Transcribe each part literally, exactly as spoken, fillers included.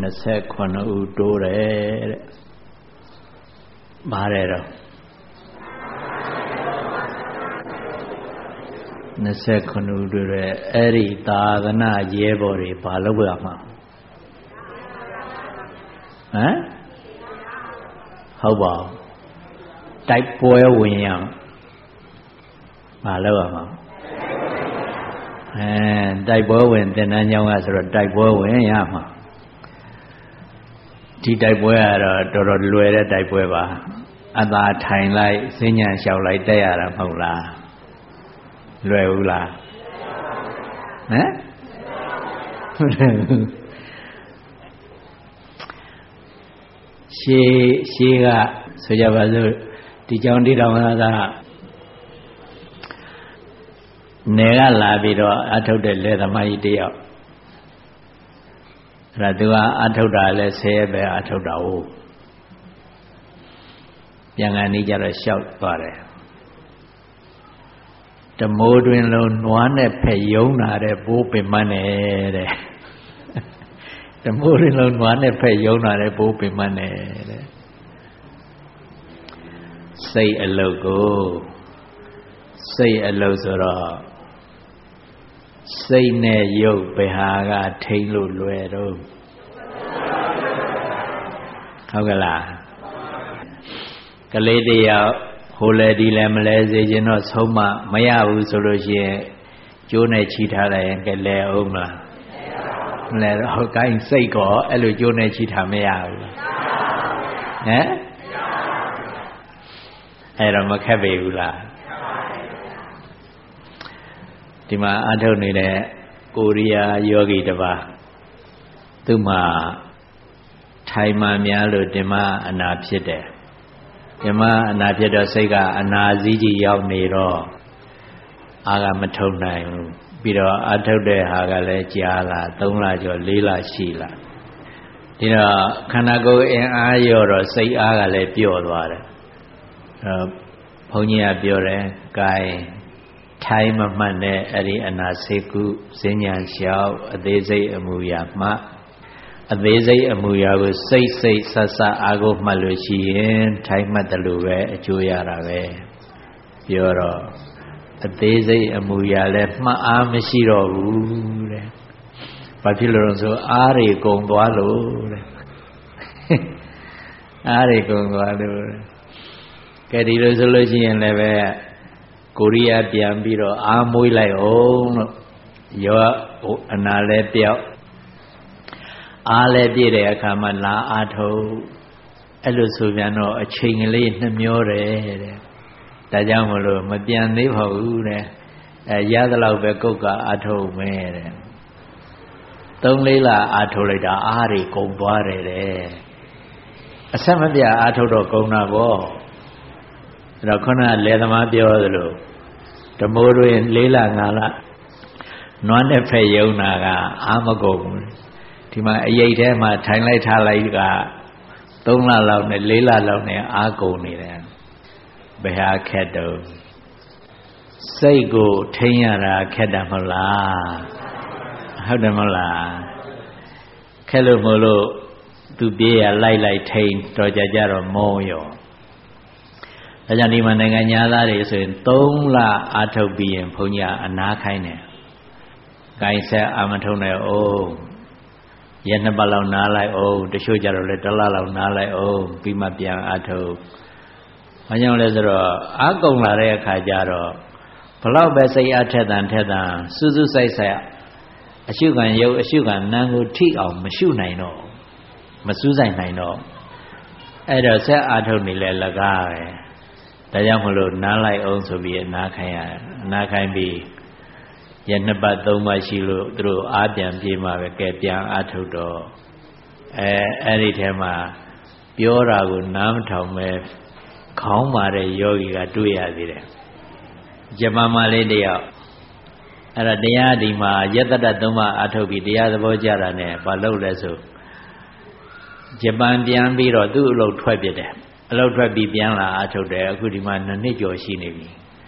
twenty-nineဦးတိုးတယ်တဲ့ပါတယ်တော့twenty-nineဦးတိုးတယ်အဲ့ဒီသာသနာရဲဘော်တွေဘာလုပ်ရမှာဟမ်ဟုတ်ပါဘူးတိုက်ပွဲဝင်ရဘာလုပ်ရမှာအဲတိုက်ပွဲဝင်သင်တန်းကျောင်းကဆိုတော့တိုက်ပွဲဝင်ရမှာဒီတိုက်ပွဲကတော့တော်တော်လွယ်တဲ့တိုက်ပွဲပါအသာထိုင်လိုက်စဉ္ညာလျှောက်လိုက်တက်ရတာမဟုတ်လားလွယ်ဘူးလားဟမ်ရှေးရှေးကဆိုကြပါစို့ဒီကြောင့်ဒီတော်မှာကနေကလာပြီးတော့အထုတ်တဲ့လေသမားကြီးတယောက်အဲ့ဒါသူကအထုတ်တာလဲဆယ်ရက်ပဲအထုတ်တာဟုတ်ပြန်ကနေကြတော့ရှောက်သွားတယ်တမိုးတွင်လုံးနွားနဲ့ဖက်ယုံတာတဲ့ဘိုးပင်မနဲ့တဲ့တမိုးတွင်လုံးနွားနဲ့ဖက်ယုံတာတဲ့ဘိုးပင်မနဲ့တဲ့စိတ်အလုတ်ကိုစိတ်အလုတ်ဆိုတော့စိတ်နဲ့ရုပ်ဘယ်ဟာကထိန်းလို့လွယ်တော့ဟုတ်ကလားကလေးတယောက်ဟိုလေဒီလည်းမလဲစေခြင်းတော့ဆုံးမမရဘူးဆိုလို့ရှိရင်ကျိုးနဲ့ချီထားလိုက်ရင်ကလဲအောင်မလားမလဲတော့ဟုတ်ကိုင်းစိတ်ကောအဲ့လိုကျိုးနဲ့ချီထားမရဘူးဟမ်အဲ့တော့မခက်ပေဘူးလားဒီမှာအထုတ်နေတဲ့ကိုရီးယားယောဂီတစ်ပါးသူ့မှာထိုင်မှများလို့ဒီမှာအနာဖြစ်တယ်ဒီမှာအနာဖြစ်တော့စိတ်ကအနာစည်းကြီးရောက်နေတော့အာကမထုတ်နိုင်ဘူးပြီးတော့အထုတ်တဲ့ဟာကလည်းကြာလာသုံးလကျော်လေးလရှိလာဒီတော့ခန္ဓာကိုယ်အင်အားရောတော့စိတ်အားကလည်းပျော့သွားတယ်အဲဘုန်းကြီးကပြောတယ် gain ထိုင်မမှတ်နဲ့အဲ့ဒီအနာစေကုစဉ္ညာလျှောက်အသေးစိတ်အမူအရာမှအသေးစိတ်အမူအရာကိုစိတ်စိတ်ဆက်ဆက်အားကိုမှတ်လို့ရှိရင်ထိုင်မှတ်တယ်လို့ပဲအကျိုးရတာပဲပြောတော့အသေးစိတ်အမူအရာလည်းမှတ်အားမရှိတော့ဘူးတဲ့ဘာဖြစ်လို့လဲဆိုအားတွေကုန်သွားလို့တဲ့အားတွေကုန်သွားလို့ကဲဒီလိုဆိုလို့ရှိရင်လည်းပဲကိုရီးယားပြန်ပြီးတော့အားမွေးလိုက်အောင်လို့ရောအနာလဲပြောက်အားလဲပြည့်တဲ့အခါမှာလာအားထုတ်အဲ့လိုဆိုပြန်တော့အချိန်ကလေးနှမျောတယ်တဲ့ဒါကြောင့်မလို့မပြန်သေးပါဘူးတဲ့အဲရသလောက်ပဲကုတ်ကအားထုတ်မယ်တဲ့သုံးလေးလအားထုတ်လိုက်တာအားတွေကုန်သွားတယ်တဲ့အဆက်မပြတ်အားထုတ်တော့ကုန်တာပေါ့အဲ့တော့ခုနလေသမားပြောသလိုဓမိုးတွင်လေးလငါလနွားနဲ့ဖက်ယုံတာကအာမကုန်ဘူးဒီမှာအရိပ်ထဲမှာထိုင်လိုက်ထားလိုက်ကသုံးလလောက်နဲ့လေးလလောက်နဲ့အာကုန်နေတယ်ဘယ်ဟာခက်တော့စိတ်ကိုထိန်းရတာခက်တယ်မဟုတ်လားဟုတ်တယ်မဟုတ်လားခက်လို့မလို့သူပြေးရလိုက်လိုက်ထိန်းတော့ကြကြတော့မောရောဒါကြောင့်ဒီမှာနိုင်ငံသားတွေဆိုရင်သုံးလအာထုတ်ပြီးရင်ဘုန်းကြီးအနာခိုင်းတယ်။ကိုင်ဆက်အာမထုံနဲ့အိုးရက်နှစ်ပတ်လောက်နားလိုက်အိုးတချို့ကြတော့လေတစ်လလောက်နားလိုက်အိုးပြီးမှပြန်အာထုတ်။ဘာကြောင့်လဲဆိုတော့အာကုန်လာတဲ့အခါကျတော့ဘလောက်ပဲစိတ်အားထက်သန်ထက်သန်စူးစူးဆိုင်ဆိုင်အရှုခံရုပ်အရှုခံနာမ်ကိုထိအောင်မရှုနိုင်တော့မစူးဆိုင်နိုင်တော့အဲ့တော့ဆက်အာထုတ်နေလဲလကားပဲဒါကြောင့်မလို့နားလိုက်အောင်ဆိုပြီးနားခိုင်းရတယ်နားခိုင်းပြီးရနှစ်ပတ်သုံးပတ်ရှိလို့သူတို့အားပြန်ပြေးမှပဲကဲပြန်အားထုတ်တော့အဲအဲ့ဒီထဲမှာပြောတာကိုနားမထောင်ပဲခေါင်းမာတဲ့ယောဂီကတွေ့ရသေးတယ်ဂျပန်မှာလေးတယောက်အဲ့ဒါတရားဒီမှာယတ္တတသုံးပါအားထုတ်ပြီးတရားသဘောကျတာနဲ့ဘာလုပ်လဲဆိုဂျပန်ပြန်ပြီးတော့သူ့အလုပ်ထွက်ပြတယ်အလုပ်ထွက်ပြီးပြန်လာအားထုတ်တယ်အခုဒီမှာနှစ်နှစ်ကျော်ရှိနေပြီ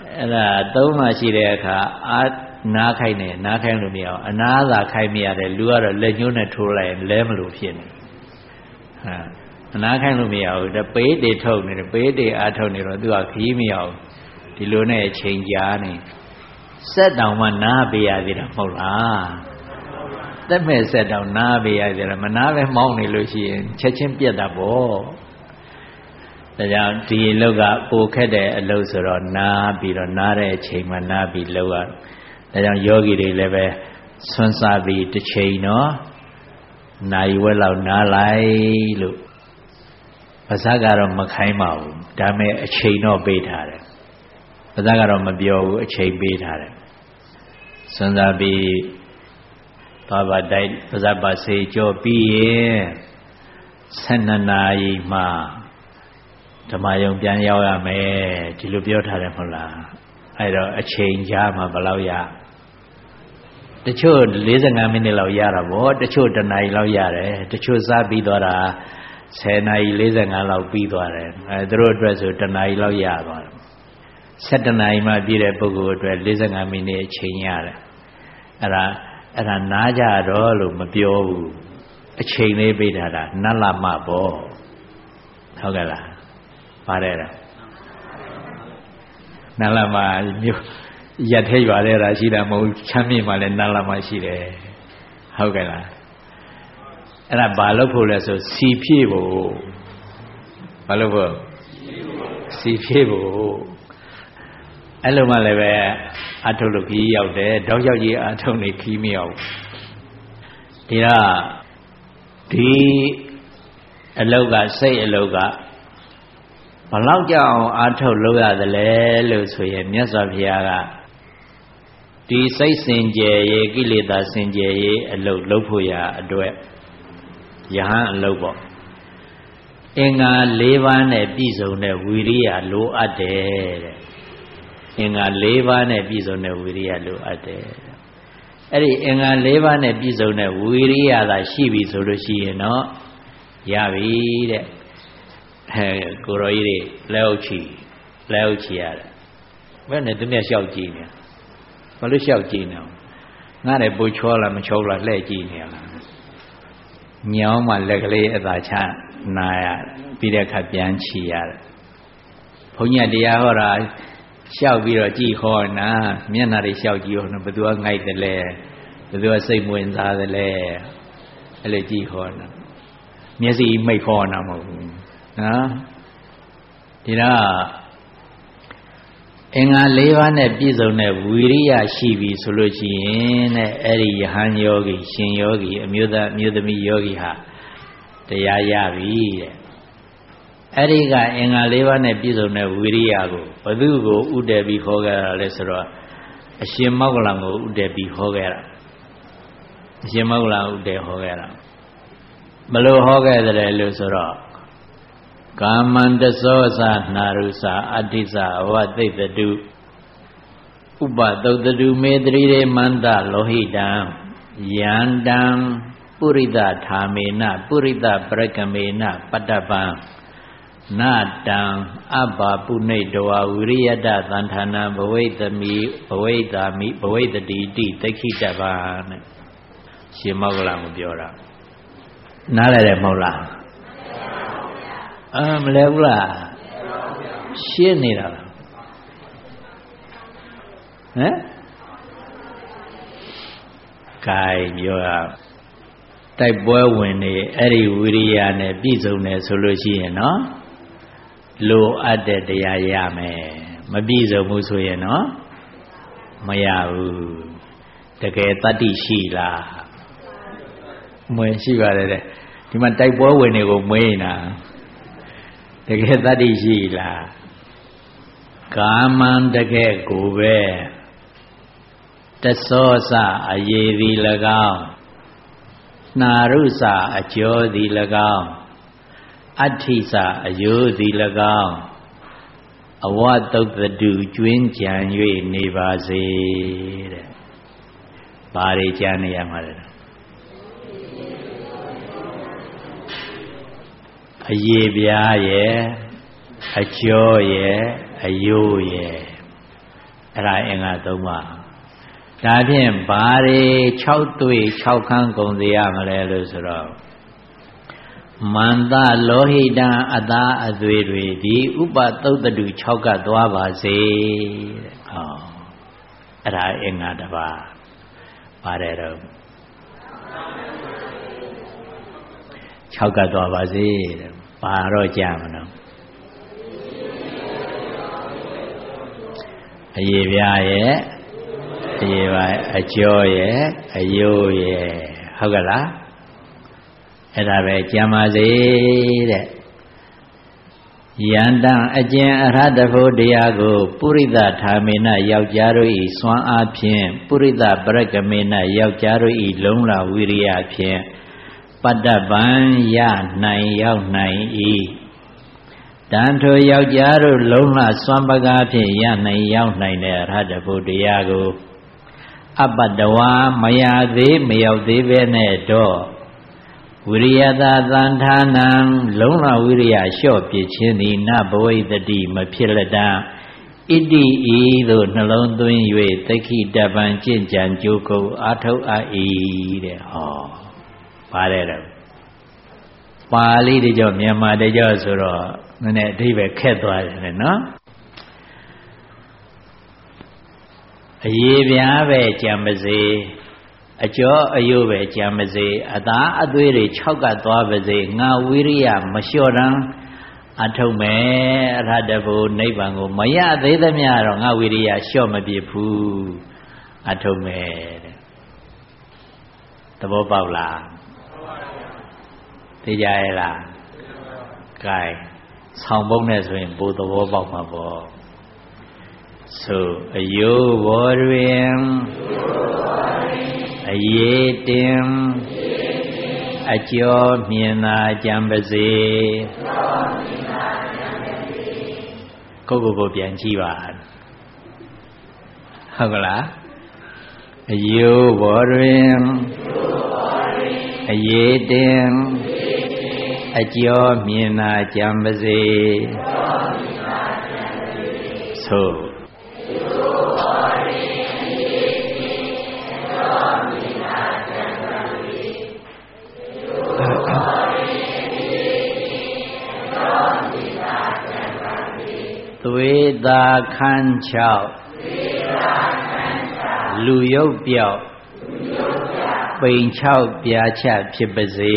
အဲ့ဒါသုံးမှရှိတဲ့အခါအာနားခိုင်းတယ်နားခိုင်းလို့မရအောင်အနားသာခိုင်းမရတယ်လူကတော့လက်ညှိုးနဲ့ထိုးလိုက်လဲမလို့ဖြစ်နေဟာအနားခိုင်းလို့မရဘူးတပေးတေထုတ်နေတယ်ပေးတေအားထုတ်နေတော့သူကခီးမရအောင်ဒီလိုနဲ့အချိန်ကြာနေစက်တောင်မှနားပေးရသေးတာမဟုတ်လားတက်မဲ့စက်တောင်နားပေးရသေးတယ်မနားပဲမောင်းနေလို့ရှိရင်ချက်ချင်းပြတ်တာပေါ့ဒါကြောင့်ဒီအလုပ်ကပိုခက်တဲ့အလုပ်ဆိုတော့နားပြီးတော့နားတဲ့အချိန်မှနားပြီးလုပ်ရဒါကြောင့်ယောဂီတွေလည်းပဲဆွမ်းစားပြီးတစ်ချိန်နော်နိုင်ဝက်လောက်နားလိုက်လို့ပါဇက်ကတော့မခိုင်းပါဘူးဒါပေမဲ့အချိန်တော့ပေးထားတယ်ပါဇက်ကတော့မပြောဘူးအချိန်ပေးထားတယ်ဆွမ်းစားပြီးဘာဘာတိုက်ပါဇက်ပါစေကြောပြီးရင်ဆယ်နှစ်နာရီမှဓမ္မယုံပြန်ရောက်ရမယ်ဒီလိုပြောထားတယ်မဟုတ်လားအဲ့တော့အချိန်ကြာမှဘယ်လောက်ရတချို့၄၅မိနစ်လောက်ရတာဗောတချို့တစ်နာရီလောက်ရတယ်တချို့စားပြီးသွားတာဆယ်နာရီ၄၅လောက်ပြီးသွားတယ်အဲသူတို့အတွက်ဆိုတစ်နာရီလောက်ရသွားတယ်၁၇နာရီမှပြည့်တဲ့ပုဂ္ဂိုလ်အတွက်၄၅မိနစ်အချိန်ရတယ်အဲ့ဒါအဲ့ဒါနားကြတော့လို့မပြောဘူးအချိန်လေးပေးထားတာနတ်လာမပေါ့ဟုတ်ကဲ့လားပါတယ်လားနတ်လာမမျိုးရက်ထဲရွာတဲ့ရာရှိတာမဟုတ်ချမ်းမြေမှာလည်းနတ်လာမရှိတယ်ဟုတ်ကဲ့လားအဲ့ဒါဘာလို့ဖို့လဲဆိုစီဖြည့်ဖို့ဘာလို့ဖို့စီဖြည့်ဖို့အဲ့လိုမှလည်းပဲအထုတ်လို့ခီးရောက်တယ်တောက်လျှောက်ကြီးအထုတ်နေခီးမရောက်ဒီတော့ဒီအလောက်ကစိတ်အလောက်ကဘလောက်ကြောင်အာထုတ်လို့ရသလဲလို့ဆိုရင်မြတ်စွာဘုရားကဒီစိတ်စင်ကြယ်ရေးကိလေသာစင်ကြယ်ရေးအလုပ်လုပ်ဖို့ရအတွက်ယဟန်အလုပ်ပေါ့အင်္ဂါ၄ပါးနဲ့ပြည့်စုံတဲ့ဝီရိယလိုအပ်တယ်တဲ့အင်္ဂါ၄ပါးနဲ့ပြည့်စုံတဲ့ဝီရိယလိုအပ်တယ်အဲ့ဒီအင်္ဂါ၄ပါးနဲ့ပြည့်စုံတဲ့ဝီရိယသာရှိပြီဆိုလို့ရှိရင်တော့ရပြီတဲ့အဲကိုရောကြီးတွေလက်အုပ်ချီလက်အုပ်ချီရတယ်ဘယ်နဲ့သူများလျှောက်ကြည့်နေဘာလို့လျှောက်ကြည့်နေငါလည်းပူချောလားမချောလားလှည့်ကြည့်နေလားညောင်းမှလက်ကလေးအသာချနာရပြီးတဲ့အခါပြန်ချီရတယ်ဘုန်းကြီးတရားဟောတာလျှောက်ပြီးတော့ကြည်ခေါ်နာမျက်နှာတွေလျှောက်ကြည့်ဟောဘယ်သူကငိုက်တယ်လဲဘယ်သူကစိတ်ဝင်စားတယ်လဲအဲ့လိုကြည်ခေါ်နာမျက်စိမိတ်ခေါ်နာမဟုတ်ဘူးနော်ဒီတော့အင်္ဂါ၄ပါးနဲ့ပြည့်စုံတဲ့ဝီရိယရှိပြီဆိုလို့ရှိရင်တဲ့အဲ့ဒီယဟန်ယောဂီရှင်ယောဂီအမျိုးသားအမျိုးသမီးယောဂီဟာတရားရပြီတဲ့အဲ့ဒီကအင်္ဂါ၄ပါးနဲ့ပြည့်စုံတဲ့ဝီရိယကိုဘု து ကိုဥတည်ပြီးခေါ်ခဲ့တာလဲဆိုတော့အရှင်မောက္ကလံကိုဥတည်ပြီးခေါ်ခဲ့တာအရှင်မောက္ကလံဥတည်ခေါ်ခဲ့တာဘယ်လိုဟောခဲ့တယ်လို့ဆိုတော့ကာမန္တသောသနာရုသအတ္တိသအဝသိတတုဥပသုတတုမေတရိရေမန္တလောဟိတံယန္တံပုရိသထာမေနပုရိသပရကမေနပတ္တပံနာတံအဘပုနေတဝဝိရိယတသန္ဌာနဘဝိတမိဘဝိတာမိဘဝိတတိတိသိခိတပံနဲ့ရှင်မောက္ကလံကိုပြောတာနားလည်တယ်မဟုတ်လားအာမလဲဘူးလားရှင်းနေတာလားဟမ်ကိုင်ပြောတာတိုက်ပွဲဝင်နေအဲ့ဒီဝိရိယနဲ့ပြည့်စုံတယ်ဆိုလို့ရှိရင်နော်လိုအပ်တဲ့တရားရမယ်မပြည့်စုံဘူးဆိုရင်နော်မရဘူးတကယ်တတ္တိရှိလားမွေရှိပါတယ်တဲ့ဒီမှာတိုက်ပွဲဝင်နေကိုမွေးနေတာတကယ်တတ္တိရှိလားကာမံတကယ်ကိုပဲတသောစအယေသည်၎င်းနာရုစအကျော်သည်၎င်းအဋ္ဌိစအယိုးသည်၎င်းအဝတုတ်တုကျွင်းကြံ၍နေပါစေတဲ့ဘာတွေကြံနေရမှာလဲအယေပြားရဲ့အကျော်ရဲ့အယိုးရဲ့အဲ့ဒါအင်္ဂါသုံးပါးဒါဖြင့်ဘာတွေ၆တွေ့၆ခန်းကုန်စေရမလဲလို့ဆိုတော့မန္တလောဟိတံအသာအသွေးတွေဒီဥပသုတ်တု၆ကသွားပါစေတဲ့ဟောအဲ့ဒါအင်္ဂါတစ်ပါးပါတယ်တော့၆ကသွားပါစေတဲ့ဘာတော့ကြာမလို့အရေပြားရဲ့အရေပါအကျော်ရဲ့အယိုးရဲ့ဟုတ်ကလားအဲ့ဒါပဲကြံပါစေတဲ့ယန္တံအကျဉ်အရဟတဖို့တရားကိုပုရိသထာမေနယောက်ျားတို့ဤစွမ်းအားဖြင့်ပုရိသပရကမေနယောက်ျားတို့ဤလုံးလာဝိရိယဖြင့်ပတ္တပံရနိုင်ရောက်နိုင်၏တန်ထိုယောက်ျားတို့လုံးလာစွမ်းပကားဖြင့်ရနိုင်ရောက်နိုင်တဲ့အရဟတဖို့တရားကိုအပတ္တဝါမရသေးမရောက်သေးပဲနဲ့တော့ဝိရိယသာသံဌာနံလုံးလဝိရိယလျှော့ပြခြင်းသည်နဘဝိတတိမဖြစ်လက်တံဣတိဤသို့နှလုံးသွင်း၍သက္ခိတပံကျင့်ကြံကြိုးကုပ်အာထုတ်အပ်၏တဲ့ဟောပါတယ်တော့ပါဠိတကြောမြန်မာတကြောဆိုတော့နည်းနည်းအဓိပ္ပာယ်ခက်သွားတယ်နော်အရေးပြားပဲကြံပါစေအကျော်အယိုးပဲကြံပါစေအသာအသွေးတွေ၆ကသွားပါစေငါဝိရိယမလျှော့တမ်းအထုတ်မယ်အရဟတဘုနိဗ္ဗာန်ကိုမရသေးသမျှတော့ငါဝိရိယလျှော့မပြစ်ဘူးအထုတ်မယ်တဲ့သဘောပေါက်လားသိကြရဲ့လားကဲဆောင်းပုံးနဲ့ဆိုရင်ပိုသဘောပေါက်မှာပေါ့ဆိုအယိုးဘောတွင်အရေးတင်အကျော်မြင်သာကြံပါစေကိုကိုကိုပြန်ကြည့်ပါဟုတ်ကလားအယိုးဘောတွင်အရေးတင်အကျော်မြင်သာကြံပါစေဆိုသွေးသာခန်း၆လူရုပ်ပြောက်ပိန်၆ပြာချဖြစ်ပါစေ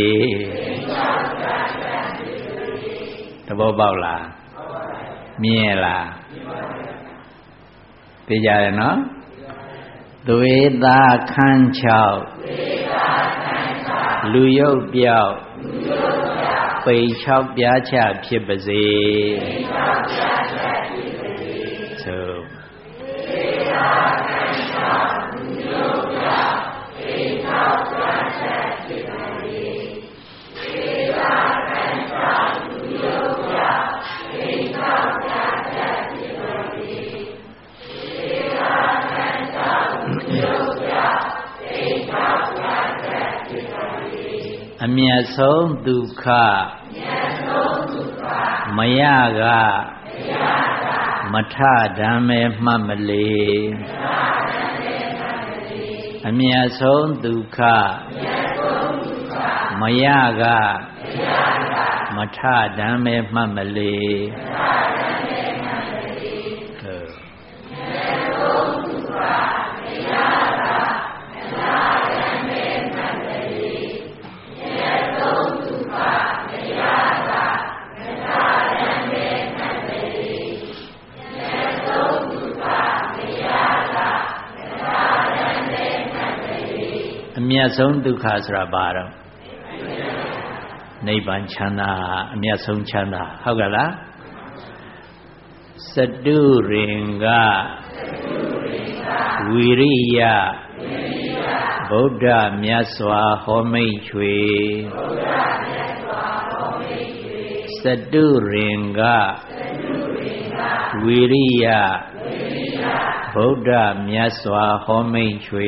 တဘောပေါက်လားမြင်လားသိကြတယ်နော်သွေးသာခန်း၆လူရုပ်ပြောက်ပိန်၆ပြာချဖြစ်ပါစေအမြတ်ဆုံးဒုက္ခမရကမထဓမ္မေမှတ်မလေအမြတ်ဆုံးဒုက္ခမရကမထဓမ္မေမှတ်မလေအမြတ်ဆုံးဒုက္ခဆိုတာဘာတော့နိဗ္ဗာန်ချမ်းသာအမြတ်ဆုံးချမ်းသာဟုတ်ကလားစတုရင်ကဝိရိယဗုဒ္ဓမြတ်စွာဟောမိတ်ချွေစတုရင်ကဝိရိယဗုဒ္ဓမြတ်စွာဟောမိတ်ချွေ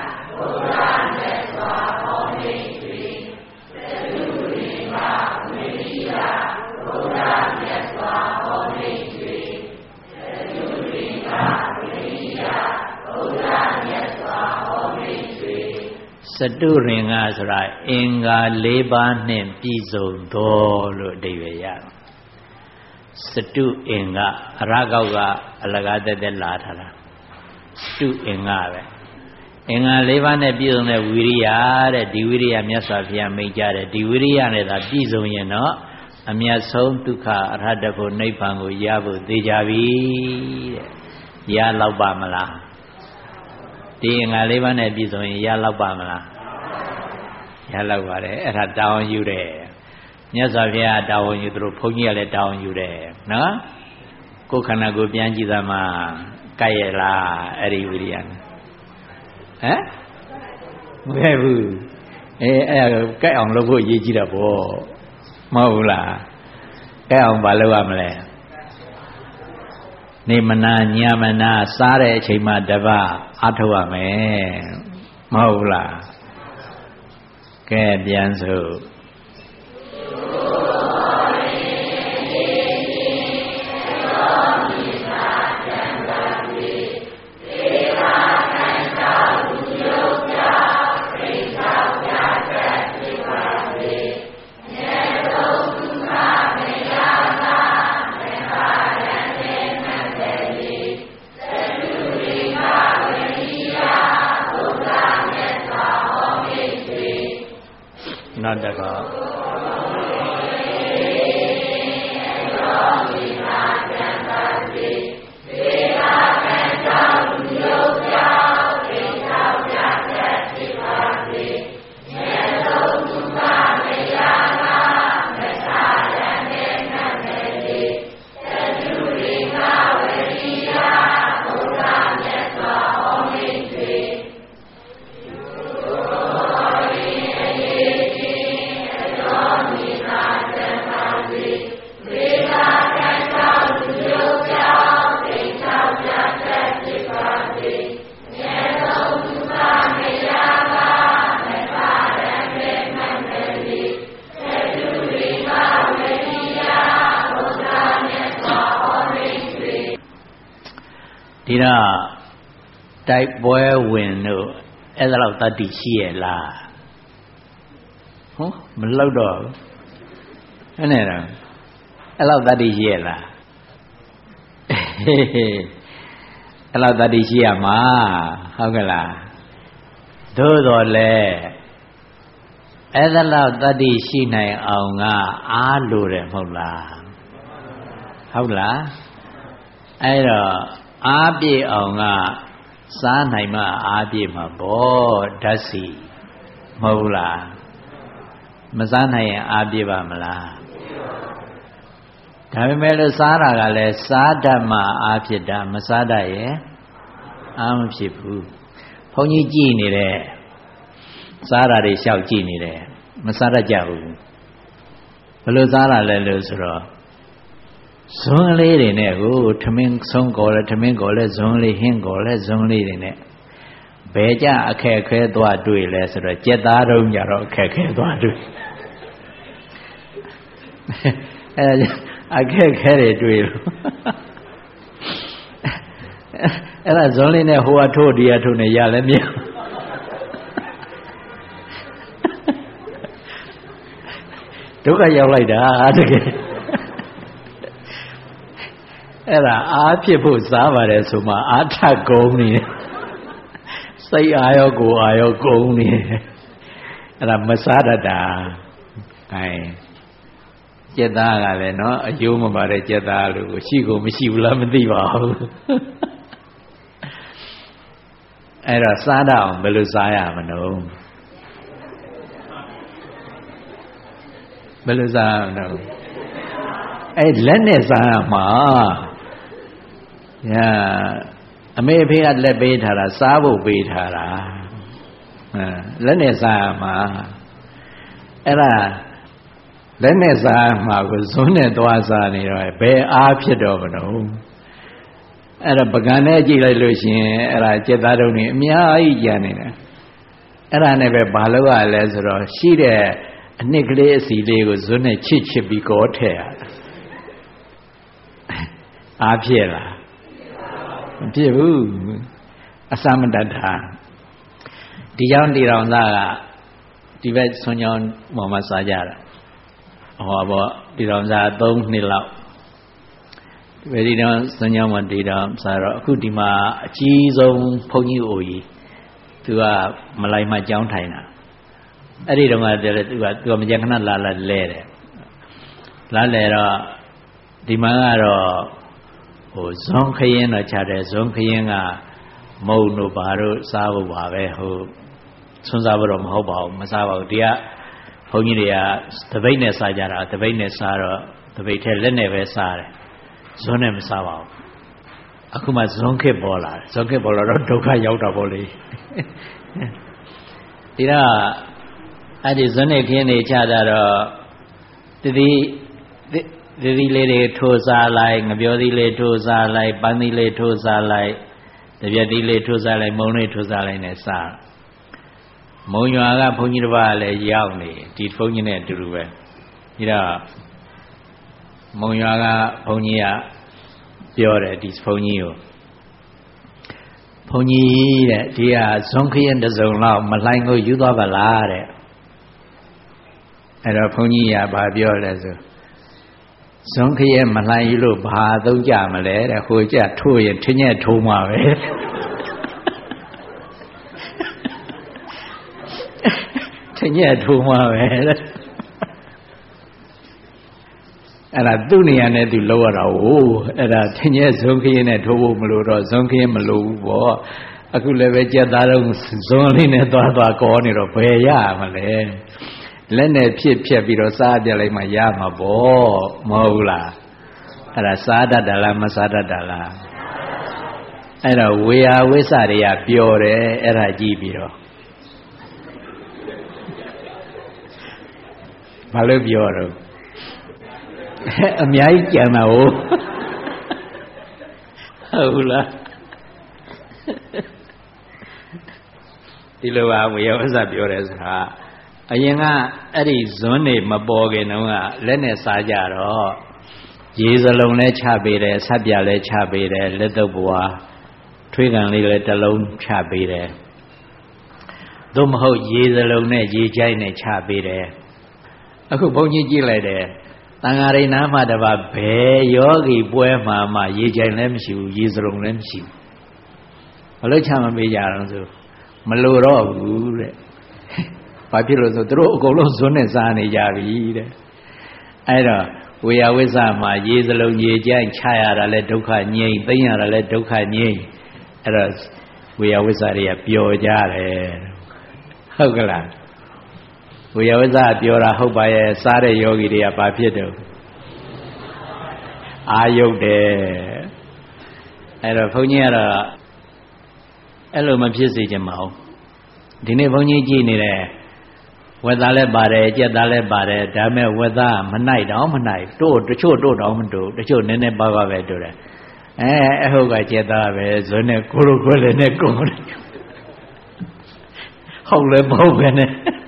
အစတုရင်ကဆိုတာအင်္ဂါ၄ပါးနဲ့ပြည့်စုံသောလို့အဓိပ္ပာယ်ရတယ်စတုအင်္ဂါအရကောက်ကအလကားတက်တက်လာထားတာစတုအင်္ဂါပဲအင်္ဂါ၄ပါးနဲ့ပြည့်စုံတဲ့ဝိရိယတဲ့ဒီဝိရိယမြတ်စွာဘုရားမိန့်ကြတယ်ဒီဝိရိယနဲ့သာပြည့်စုံရင်တော့အမြတ်ဆုံးဒုက္ခအရဟတဖို့နိဗ္ဗာန်ကိုရဖို့သိကြပြီတဲ့ရလောက်ပါမလားဒီအင်္ဂါ၄ပါးနဲ့ပြည့်စုံရင်ရလောက်ပါမလားရလောက်ပါတယ်အဲ့ဒါတောင်းယူတယ်မြတ်စွာဘုရားတောင်းယူသူတို့ဘုန်းကြီးကလည်းတောင်းယူတယ်နော်ကိုယ်ခန္ဓာကိုယ်ပြန်ကြည့်သမှာကြိုက်ရလားအဲ့ဒီဝိရိယဟမ်မခဲ့ဘူးအေးအဲ့ဒါကြိုက်အောင်လုပ်ဖို့ရည်ကြီးတာပေါ့မဟုတ်ဘူးလားကြိုက်အောင်မလုပ်ရမလဲနေမနာညမနာစားတဲ့အချိန်မှတပတ်အားထုတ်ရမယ်မဟုတ်ဘူးလားကဲပြန်စို့နောက်တစ်ခါဒီတော့တိုက်ပွဲဝင်တို့အဲ့ဒါတော့တတ္တိရှိရဲ့လားဟောမလောက်တော့အဲ့နဲ့တော့အဲ့လောက်တတ္တိရှိရဲ့လားအဲ့လောက်တတ္တိရှိရမှာဟုတ်ကလားသို့တော်လဲအဲ့ဒါလောက်တတ္တိရှိနိုင်အောင်ကအားလိုတယ်မဟုတ်လားဟုတ်လားအဲ့တော့အားပြည့်အောင်ကစားနိုင်မှအားပြည့်မှာပေါ့ဓာတ်စီမဟုတ်လားမစားနိုင်ရင်အားပြည့်ပါမလားဒါပေမဲ့လို့စားတာကလည်းစားတတ်မှအားဖြစ်တာမစားတတ်ရင်အားမဖြစ်ဘူးဘုန်းကြီးကြည်နေတယ်စားတာတွေလျှောက်ကြည့်နေတယ်မစားတတ်ကြဘူးဘယ်လိုစားတာလဲလို့ဆိုတော့ဇွန်းလေးတွေနဲ့ကိုထမင်းဆုံးကော်လဲထမင်းကော်လဲဇွန်းလေးဟင်းကော်လဲဇွန်းလေးတွေနဲ့ဘယ်ကြအခက်ခဲသွားတွေ့လဲဆိုတော့ကြက်သားတုံးကြတော့အခက်ခဲသွားတွေ့အဲအခက်ခဲတွေတွေ့လို့အဲ့ဒါဇွန်းလေးနဲ့ဟိုအထိုးဒီအထိုးနဲ့ရလဲမြင်ဒုက္ခရောက်လိုက်တာတကယ်အဲ့ဒါအားဖြစ်ဖို့စားပါတယ်ဆိုမှအားထပ်ကုန်နေစိတ်အားရောကိုယ်အားရောကုန်နေအဲ့ဒါမစားတတ်တာအဲကျက်သားကလည်းနော်အယိုးမပါတဲ့ကျက်သားလို့ရှိကုန်မရှိဘူးလားမသိပါဘူးအဲ့တော့စားတော့ဘယ်လိုစားရမလို့ဘယ်လိုစားရမလို့အဲ့လက်နဲ့စားရမှာညာအမေအဖေကလက်ပေးထားတာစားဖို့ပေးထားတာအဲလက်နဲ့စားရမှာအဲ့ဒါလက်နဲ့စားရမှာကိုဇွန်းနဲ့သွားစားနေတော့ဘယ်အားဖြစ်တော့မလို့အဲ့ဒါပကံနဲ့ကြည့်လိုက်လို့ရှိရင်အဲ့ဒါစက်သားတုံးနေအများကြီးကျန်နေတယ်အဲ့ဒါနဲ့ပဲဘာလို့ရလဲဆိုတော့ရှိတဲ့အနှစ်ကလေးအစီလေးကိုဇွန်းနဲ့ချစ်ချစ်ပြီးကောထည့်ရတာအားဖြစ်လားမဖြစ်ဘူးအစမတတ်တာဒီကြောင့်ဒီတော်သားကဒီဘက်ဆွန်ကြောင်ပေါ်မှာစားကြတာဟောပေါ့ဒီတော်သားသုံးနှစ်လောက်ဒီဒီတော့ဆွန်ကြောင်မှာဒီတော်စားတော့အခုဒီမှာအကြီးဆုံးဘုန်းကြီးအိုကြီးသူကမလိုက်မှကြောင်းထိုင်တာအဲ့ဒီတော့ကတည်းကသူကသူကမကြခဏလာလာလဲတယ်လာလဲတော့ဒီမှာကတော့ဟိုဇွန်ခရင်တော့ခြားတယ်ဇွန်ခရင်ကမုံတို့ဘာတို့စားဖို့ပါပဲဟိုဆွန်းစားဖို့တော့မဟုတ်ပါဘူးမစားပါဘူးဒီကဘုန်းကြီးတွေကတပိတ်နဲ့စားကြတာတပိတ်နဲ့စားတော့တပိတ်ထဲလက်နဲ့ပဲစားတယ်ဇွန်နဲ့မစားပါဘူးအခုမှဇွန်ခစ်ပေါ်လာတယ်ဇွန်ခစ်ပေါ်လာတော့ဒုက္ခရောက်တာပေါ့လေဒီတော့အဲ့ဒီဇွန်နဲ့ခင်းနေကြတာတော့တတိတတိလေးတွေထိုးစားလိုက်ငပြောသီးလေးထိုးစားလိုက်ပန်းသီးလေးထိုးစားလိုက်တပြက်သီးလေးထိုးစားလိုက်မုံလေးထိုးစားလိုက်နဲ့စားမုံရွာကဘုန်းကြီးတစ်ပါးလည်းရောက်နေဒီဘုန်းကြီးနဲ့အတူတူပဲဒီတော့မုံရွာကဘုန်းကြီးကပြောတယ်ဒီဘုန်းကြီးကိုဘုန်းကြီးတဲ့ဒီကဇွန်ခရင်တစ်စုံလောက်မလှိုင်းကိုယူသွားပါလားတဲ့အဲ့တော့ဘုန်းကြီးကဘာပြောလဲဆိုဇွန်ခရင်မလှိုင်းယူလို့ဘာသုံးကြမလဲတဲ့ဟိုကြထိုးရင်ထင်းညက်ထိုးမှာပဲထင်းညက်ထိုးမှာပဲတဲ့အဲ့ဒါသူ့နေရာနဲ့သူလောက်ရတာဟိုအဲ့ဒါထင်းညက်ဇွန်ခရင်နဲ့ထိုးဖို့မလို့တော့ဇွန်ခရင်မလို့ဘူးပေါ့အခုလည်းပဲကြက်သားတော့ဇွန်လေးနဲ့သွားသွားကောနေတော့ဘယ်ရမလဲလက်နဲ့ဖြစ်ဖြစ်ပြီးတော့စားပြလိုက်မှရမှာပေါ့မဟုတ်လားအဲ့ဒါစားတတ်တာလားမစားတတ်တာလားအဲ့တော့ဝေယဝိဆတွေကပျော်တယ်အဲ့ဒါကြည့်ပြီးတော့ဘာလို့ပြောတော့အများကြီးကြံတာဟုတ်ဟုတ်လားဒီလိုပါဝေယဝိဆပြောတယ်ဆိုတာအရင်ကအဲ့ဒီဇွန်းနေမပေါ်ခင်တုန်းကလက်နဲ့စားကြတော့ရေစလုံးလဲချပေးတယ်ဆက်ပြလဲချပေးတယ်လက်တော့ဘွားထွေးကန်လေးလည်းတစ်လုံးချပေးတယ်သို့မဟုတ်ရေစလုံးနဲ့ရေကြိုက်နဲ့ချပေးတယ်အခုဘုန်းကြီးကြည့်လိုက်တယ်တန်ဃာရိနာမှတပါဘယ်ယောဂီပွဲမှာမှရေကြိုက်လည်းမရှိဘူးရေစလုံးလည်းမရှိဘူးဘာလို့ချမပေးကြအောင်ဆိုမလိုတော့ဘူးတဲ့ဘာဖြစ်လို့ဆိုသူတို့အကုန်လုံးဇွန်းနဲ့စားနေကြပြီတဲ့အဲ့တော့ဝေယဝိဆမှာရေစလုံးရေကြိုက်ချရတာလဲဒုက္ခငြိမ့်သိမ့်ရတာလဲဒုက္ခငြိမ့်အဲ့တော့ဝေယဝိဆတွေကပျော်ကြတယ်ဟုတ်ကလားဝေယဝိဆပျော်တာဟုတ်ပါရဲ့စားတဲ့ယောဂီတွေကဘာဖြစ်တော့အာယုတ်တယ်အဲ့တော့ဘုန်းကြီးကတော့အဲ့လိုမဖြစ်စေချင်ပါဘူးဒီနေ့ဘုန်းကြီးကြည့်နေတယ်ဝက်သားလည်းပါတယ်ကြက်သားလည်းပါတယ်ဒါပေမဲ့ဝက်သားမနိုင်တော့မနိုင်တို့တချို့တို့တော့မတို့တချို့နည်းနည်းပါးပါးပဲတို့တယ်အဲအဟုတ်ကကြက်သားပဲဇွန်းနဲ့ကိုလိုခွဲလည်းနဲ့ကုန်တယ်ဟုတ်လည်းမဟုတ်ပဲနဲ့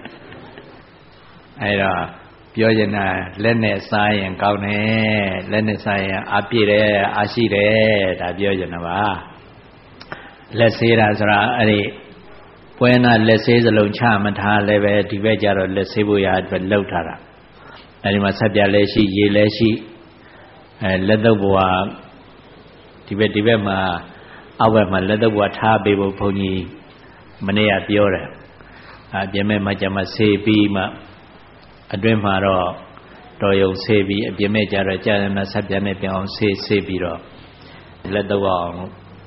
အဲဒါပြောရင်တာလက်နဲ့စားရင်ကောင်းတယ်လက်နဲ့စားရင်အပြည့်တယ်အရှိတယ်ဒါပြောရင်တာပါလက်ဆေးတာဆိုတာအဲ့ဒီပွဲနာလက်ဆေးစလုံးချမထားလည်းပဲဒီဘက်ကျတော့လက်ဆေးဖို့ရအတွက်လှုပ်ထားတာအဲဒီမှာဆက်ပြလည်းရှိရေလည်းရှိအဲလက်တော့ဘွားဒီဘက်ဒီဘက်မှာအောက်ဘက်မှာလက်တော့ဘွားထားပေးဖို့ဘုန်းကြီးမနေ့ကပြောတယ်အပြင်မဲ့မှကျမဆေးပြီးမှအတွင်းမှာတော့တော်ယုံဆေးပြီးအပြင်မဲ့ကျတော့ကြာရမဆက်ပြနဲ့ပြောင်းအောင်ဆေးဆေးပြီးတော့လက်တော့အောင်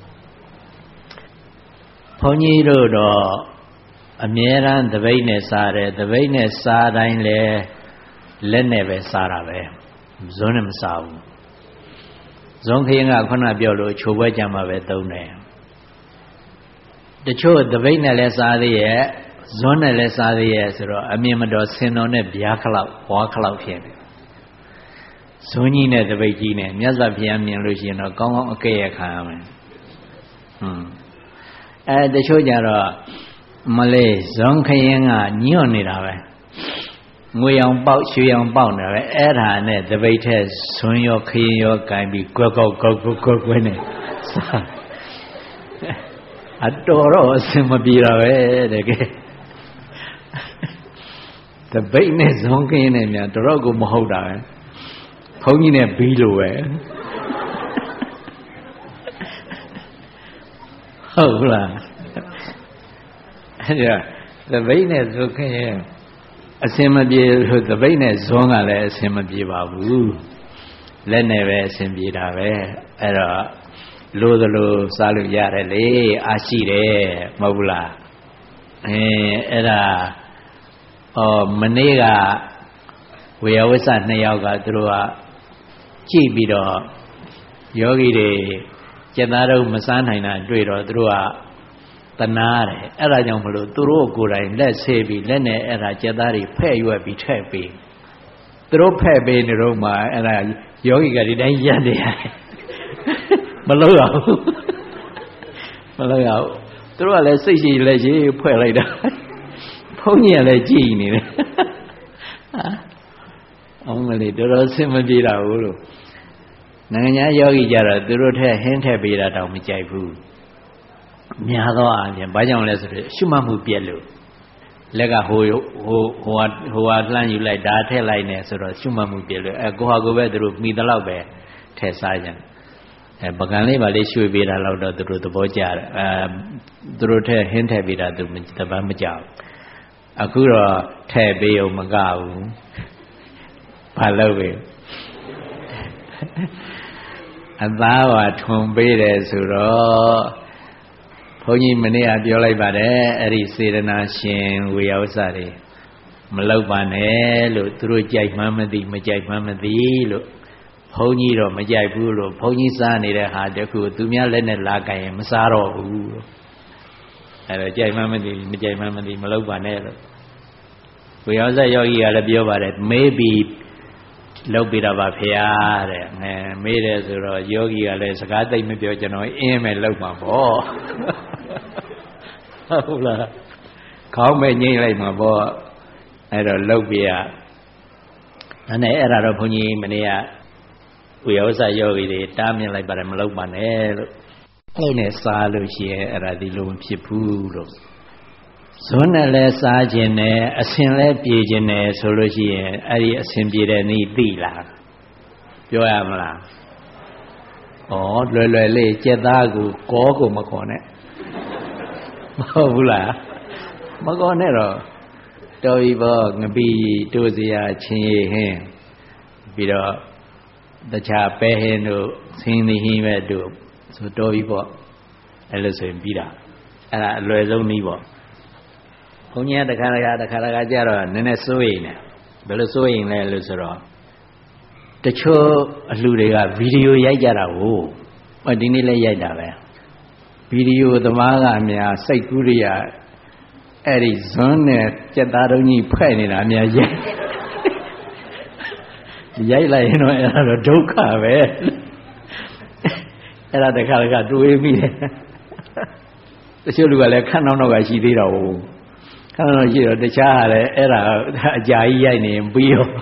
ဘုန်းကြီးတို့တော့အမြဲတမ်းတပိတ်နဲ့စားတယ်တပိတ်နဲ့စားတိုင်းလဲလက်နဲ့ပဲစားတာပဲဇွန်းနဲ့မစားဘူးဇွန်းခရင်ကခုနပြောလို့ချိုပွဲကြမှာပဲသုံးတယ်တချို့တပိတ်နဲ့လဲစားသေးရဲ့ဇွန်းနဲ့လဲစားသေးရဲ့ဆိုတော့အမြင်မတော်ဆင်တော်နဲ့ဗျာခလောက်ဘွားခလောက်ဖြစ်တယ်ဇွန်းကြီးနဲ့တပိတ်ကြီးနဲ့မြတ်စွာဘုရားမြင်လို့ရှိရင်တော့ကောင်းကောင်းအကဲ့ရခံရမယ်ဟွန်းအဲတချို့ကြတော့မလေးဇွန်ခရင်ကညွန့်နေတာပဲငွေအောင်ပေါက်ရွှေအောင်ပေါက်နေတာပဲအဲ့ဒါနဲ့တပိတ်ထဲဇွန်ရောခရင်ရောကင်ပြီးကွက်ကောက်ကောက်ကွက်ကွက်နေအတော်တော့အစင်မပြေတာပဲတကယ်တပိတ်နဲ့ဇွန်ကင်းနဲ့များတော်ကိုမဟုတ်တာပဲဘုန်းကြီးနဲ့ပြီးလို့ပဲဟုတ်လားအဲ့ဒါတပိတ်နဲ့ဇွန်ကင်းအစင်မပြေလို့တပိတ်နဲ့ဇွန်ကလည်းအစင်မပြေပါဘူးလက်နဲ့ပဲအစင်ပြေတာပဲအဲ့တော့လို့သလိုစားလို့ရတယ်လေအားရှိတယ်မဟုတ်ဘူးလားအဲအဲ့ဒါဩမနေ့ကဝေယဝိဆနှစ်ယောက်ကသူတို့ကကြည့်ပြီးတော့ယောဂီတွေကျက်သားတော့မစားနိုင်တာတွေ့တော့သူတို့ကတနာတယ်အဲ့ဒါကြောင့်မလို့သူတို့ကိုယ်တိုင်လက်ဆေးပြီးလက်နဲ့အဲ့ဒါကျက်သားတွေဖဲ့ရွက်ပြီးထည့်ပေးသူတို့ဖဲ့ပေးနေတော့မှအဲ့ဒါယောဂီကဒီတိုင်းရက်နေရတယ်မလုပ်ရဘူးမလုပ်ရဘူးသူတို့ကလည်းစိတ်ရှိလက်ရှိဖွဲ့လိုက်တာဘုန်းကြီးကလည်းကြည်နေတယ်အောင်မလေးတော်တော်ဆင်မပြေတာဘူးလို့နိုင်ငံယောဂီကြတော့သူတို့ထက်ဟင်းထက်ပေးတာတောင်မကြိုက်ဘူးများသောအားဖြင့်ဘာကြောင့်လဲဆိုတော့ရှုမှတ်မှုပြက်လို့လက်ကဟိုဟိုဟိုဟာဟိုဟာလှမ်းယူလိုက်ဒါထည့်လိုက်နေဆိုတော့ရှုမှတ်မှုပြက်လို့အဲကိုဟာကိုပဲသူတို့မိသလောက်ပဲထည့်စားကြတယ်အဲပကံလေးပါလေးရွှေ့ပေးတာတော့သူတို့သဘောကျတယ်အဲသူတို့ထက်ဟင်းထည့်ပေးတာသူတပတ်မကြောက်အခုတော့ထည့်ပေးအောင်မကဘူးဘာလို့ပဲအသားပါထွန်ပေးတယ်ဆိုတော့ဘုန်းကြီးမနေ့ကပြောလိုက်ပါတယ်အဲ့ဒီစေတနာရှင်ဝေယဝဆတွေမလောက်ပါနဲ့လို့သူတို့ကြိုက်မှန်းမသိမကြိုက်မှန်းမသိလို့ဘုန်းကြီးတော့မကြိုက်ဘူးလို့ဘုန်းကြီးစားနေတဲ့ဟာတခုသူများလက်နဲ့လာကြရင်မစားတော့ဘူးလို့အဲ့တော့ကြိုက်မှန်းမသိမကြိုက်မှန်းမသိမလောက်ပါနဲ့လို့ဝေယဝဆယောဂီကလည်းပြောပါတယ်မေးပြီးလောက်ပြတာပါဖေရတဲ့အဲမေးတယ်ဆိုတော့ယောဂီကလည်းစကားသိမ့်မပြောကျွန်တော်အင်းမဲ့လောက်မှာပေါ့ဟုတ်လားခေါင်းမဲ့ငိမ့်လိုက်မှာပေါ့အဲ့တော့လောက်ပြရအဲ့နဲ့အဲ့ဒါတော့ဘုန်းကြီးမနေ့ကဝေယဝဆယောဂီတွေတားမြင်လိုက်ပါတယ်မလောက်ပါနဲ့လို့အဲ့နဲ့စားလို့ရှိရင်အဲ့ဒါဒီလိုမဖြစ်ဘူးလို့ဇွန်းနဲ့လဲစားခြင်းနဲ့အစင်လဲပြေခြင်းနဲ့ဆိုလို့ရှိရင်အဲ့ဒီအစင်ပြေတဲ့နည်းသိလားပြောရမလားဩလွယ်လွယ်လေးကြက်သားကိုကောကိုမခေါ်နဲ့မဟုတ်ဘူးလားမခေါ်နဲ့တော့တော်ပြီပေါ့ငပိတိုးစရာချင်းရဟင်းပြီးတော့တခြားပဲဟင်းတို့ဆင်းသီးဟင်းပဲတို့ဆိုတော်ပြီပေါ့အဲ့လိုဆိုရင်ပြီးတာအဲ့ဒါအလွယ်ဆုံးနည်းပေါ့ဘုန်းကြီးကတခါတခါတခါတခါကြတော့နည်းနည်းစိုးရိမ်တယ်ဘယ်လိုစိုးရိမ်လဲလို့ဆိုတော့တချို့အလှတွေကဗီဒီယိုရိုက်ကြတာကိုဟောဒီနေ့လည်းရိုက်တာပဲဗီဒီယိုသမားကအများစိတ်ကူးရအဲ့ဒီဇွန်းနဲ့ကြက်သားတုံးကြီးဖွဲ့နေတာအများရိုက်ရိုက်လိုက်ရင်တော့အဲ့ဒါတော့ဒုက္ခပဲအဲ့ဒါတခါတခါတွေးမိတယ်တချို့လူကလည်းခန့်နောက်နောက်ကရှိသေးတော့ခဏတော့ရှိတော့တခြားကလည်းအဲ့ဒါအကြာကြီးရိုက်နေရင်ပြီးရော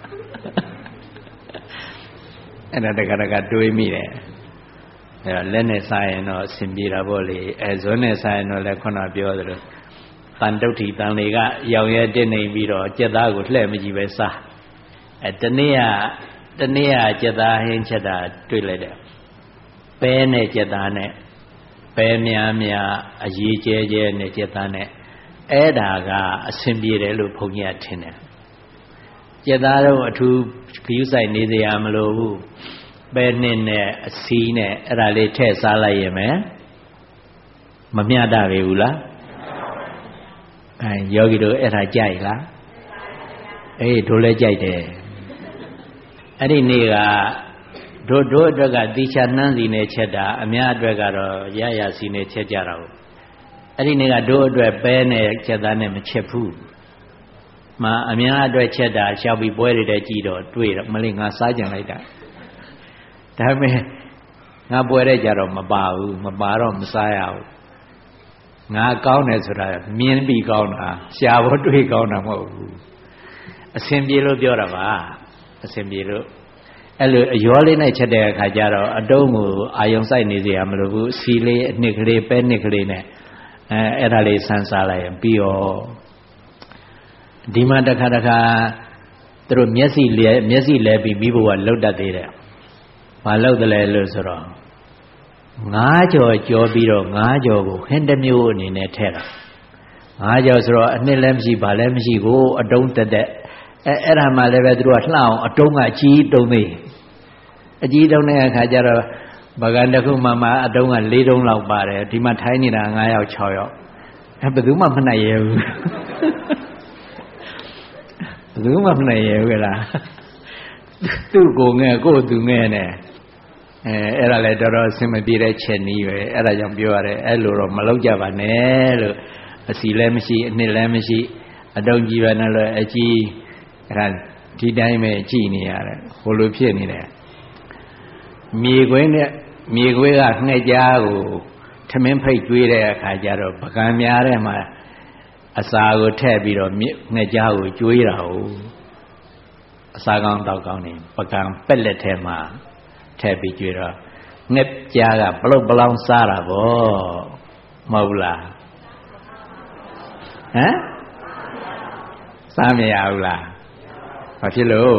အဲ့ဒါတခါတခါတွေးမိတယ်အဲ့တော့လက်နဲ့စားရင်တော့အဆင်ပြေတာပေါ့လေအဲဇွန်းနဲ့စားရင်တော့လည်းခုနပြောသလိုတန်တုဋ္ဌိတန်တွေကရောင်ရဲတင်းနေပြီးတော့ကြက်သားကိုလှဲ့မကြည့်ပဲစားအဲတနေ့ကတနေ့ကကြက်သားဟင်းချက်တာတွေ့လိုက်တယ်ပဲနဲ့ကြက်သားနဲ့ပဲများများအရေးကျဲကျဲနဲ့ကြက်သားနဲ့အဲ့ဒါကအဆင်ပြေတယ်လို့ဘုန်းကြီးကထင်တယ်ကြက်သားတော့အထူးခရုစိုက်နေစရာမလိုဘူးပဲနဲ့နဲ့အစီးနဲ့အဲ့ဒါလေးထည့်စားလိုက်ရင်မယ်မမျှတပေဘူးလားအဲယောဂီတို့အဲ့ဒါကြိုက်လားအေးတို့လည်းကြိုက်တယ်အဲ့ဒီနေ့ကတို့တို့အတွက်ကတိချာနှမ်းစီနဲ့ချက်တာအများအတွက်ကတော့ရရစီနဲ့ချက်ကြတာဟုတ်အဲ့ဒီနေ့ကတို့အတွက်ပဲနဲ့ချက်သားနဲ့မချက်ဘူးမှအများအတွက်ချက်တာရှောက်ပြီးပွဲတွေတည်းကြည့်တော့တွေ့တော့မလေးငါစားကြံလိုက်တာဒါပေမဲ့ငါပွဲတဲ့ကြတော့မပါဘူးမပါတော့မစားရဘူးငါကောင်းတယ်ဆိုတာမြင်ပြီးကောင်းတာရှားဖို့တွေ့ကောင်းတာမဟုတ်ဘူးအဆင်ပြေလို့ပြောတာပါအဆင်ပြေလို့အဲ့လိုအရောလေးနဲ့ချက်တဲ့အခါကျတော့အတုံးကိုအာယုံစိုက်နေစရာမလိုဘူးစီလေးအနှစ်ကလေးပဲနှစ်ကလေးနဲ့အဲအဲ့ဒါလေးဆန်းစားလိုက်ရင်ပြီးရောဒီမှာတစ်ခါတစ်ခါသူတို့မျက်စိလဲမျက်စိလဲပြီးမိဘကလှုပ်တတ်သေးတယ်။ဘာလှုပ်တယ်လဲလို့ဆိုတော့ငါးကြော်ကြောပြီးတော့ငါးကြော်ကိုဟင်းတစ်မျိုးအနေနဲ့ထည့်တာငါးကြော်ဆိုတော့အနှစ်လည်းမရှိဘာလည်းမရှိကိုအတုံးတက်တက်အဲအဲ့ဒါမှလည်းပဲသူတို့ကလှအောင်အတုံးကအကြီးတုံးသေးအကြီးတုံးတဲ့အခါကျတော့ဗကန်တစ်ခုမှမှအတုံးကလေးတုံးလောက်ပါတယ်ဒီမှာထိုင်းနေတာငါးယောက်ခြောက်ယောက်အဲဘယ်သူမှမနိုင်ရဘူးဘယ်သူမှမနိုင်ရဘူးလားသူ့ကိုငဲ့ကို့သူငဲ့နဲ့အဲအဲ့ဒါလည်းတော်တော်အဆင်မပြေတဲ့ချက်နည်းပဲအဲ့ဒါကြောင့်ပြောရတယ်အဲ့လိုတော့မလုပ်ကြပါနဲ့လို့အစီလည်းမရှိအနှစ်လည်းမရှိအတုံးကြီးပဲနဲ့လည်းအကြီးအဲ့ဒါဒီတိုင်းပဲကြည်နေရတယ်ဟိုလိုဖြစ်နေတယ်မြေခွေးနဲ့မြေခွေးကငှက်ကြားကိုထမင်းဖိတ်ကျွေးတဲ့အခါကျတော့ပကံများတဲ့မှာအစာကိုထည့်ပြီးတော့ငှက်ကြားကိုကျွေးတာဟုတ်အစာကောင်းတောက်ကောင်းနေပကံပက်လက်ထဲမှာထည့်ပြီးကျွေးတော့ငှက်ကြားကဘလုတ်ပလောင်စားတာဗောမဟုတ်လားဟမ်စားမရဘူးလားဘာဖြစ်လို့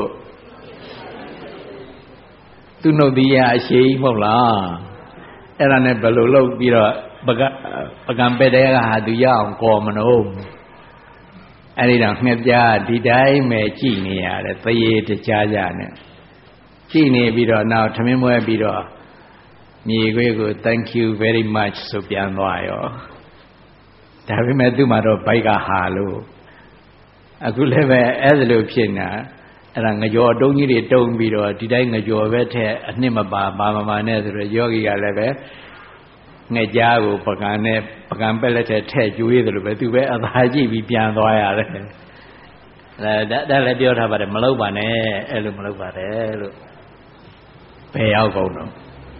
သူ့နှုတ်သီးရအရှိမဟုတ်လားအဲ့ဒါနဲ့ဘယ်လိုလုပ်ပြီးတော့ပကပကံပက်တဲ့ကဟာသူရအောင်ကော်မလို့အဲ့ဒီတော့ငှက်ပြားဒီတိုင်းပဲကြည်နေရတယ်သရေတကြားကြနဲ့ကြည်နေပြီးတော့နောက်ထမင်းမွဲပြီးတော့မြေခွေးကို thank you very much ဆိုပြန်သွားရောဒါပေမဲ့သူ့မှာတော့ဘိုက်ကဟာလို့အခုလည်းပဲအဲ့ဒါလိုဖြစ်နေတာအဲ့ဒါငကြော်တုံးကြီးတွေတုံးပြီးတော့ဒီတိုင်းငကြော်ပဲထက်အနှစ်မပါဘာမပါနဲ့ဆိုတော့ယောဂီကလည်းပဲငှက်ကြားကိုပကံနဲ့ပကံပက်လက်ထဲထည့်ကျွေးတယ်လို့ပဲသူပဲအသာကြည့်ပြီးပြန်သွားရတယ်အဲဒါဒါလည်းပြောထားပါတယ်မလုပ်ပါနဲ့အဲ့လိုမလုပ်ပါတယ်လို့ဘယ်ရောက်ကုန်တော့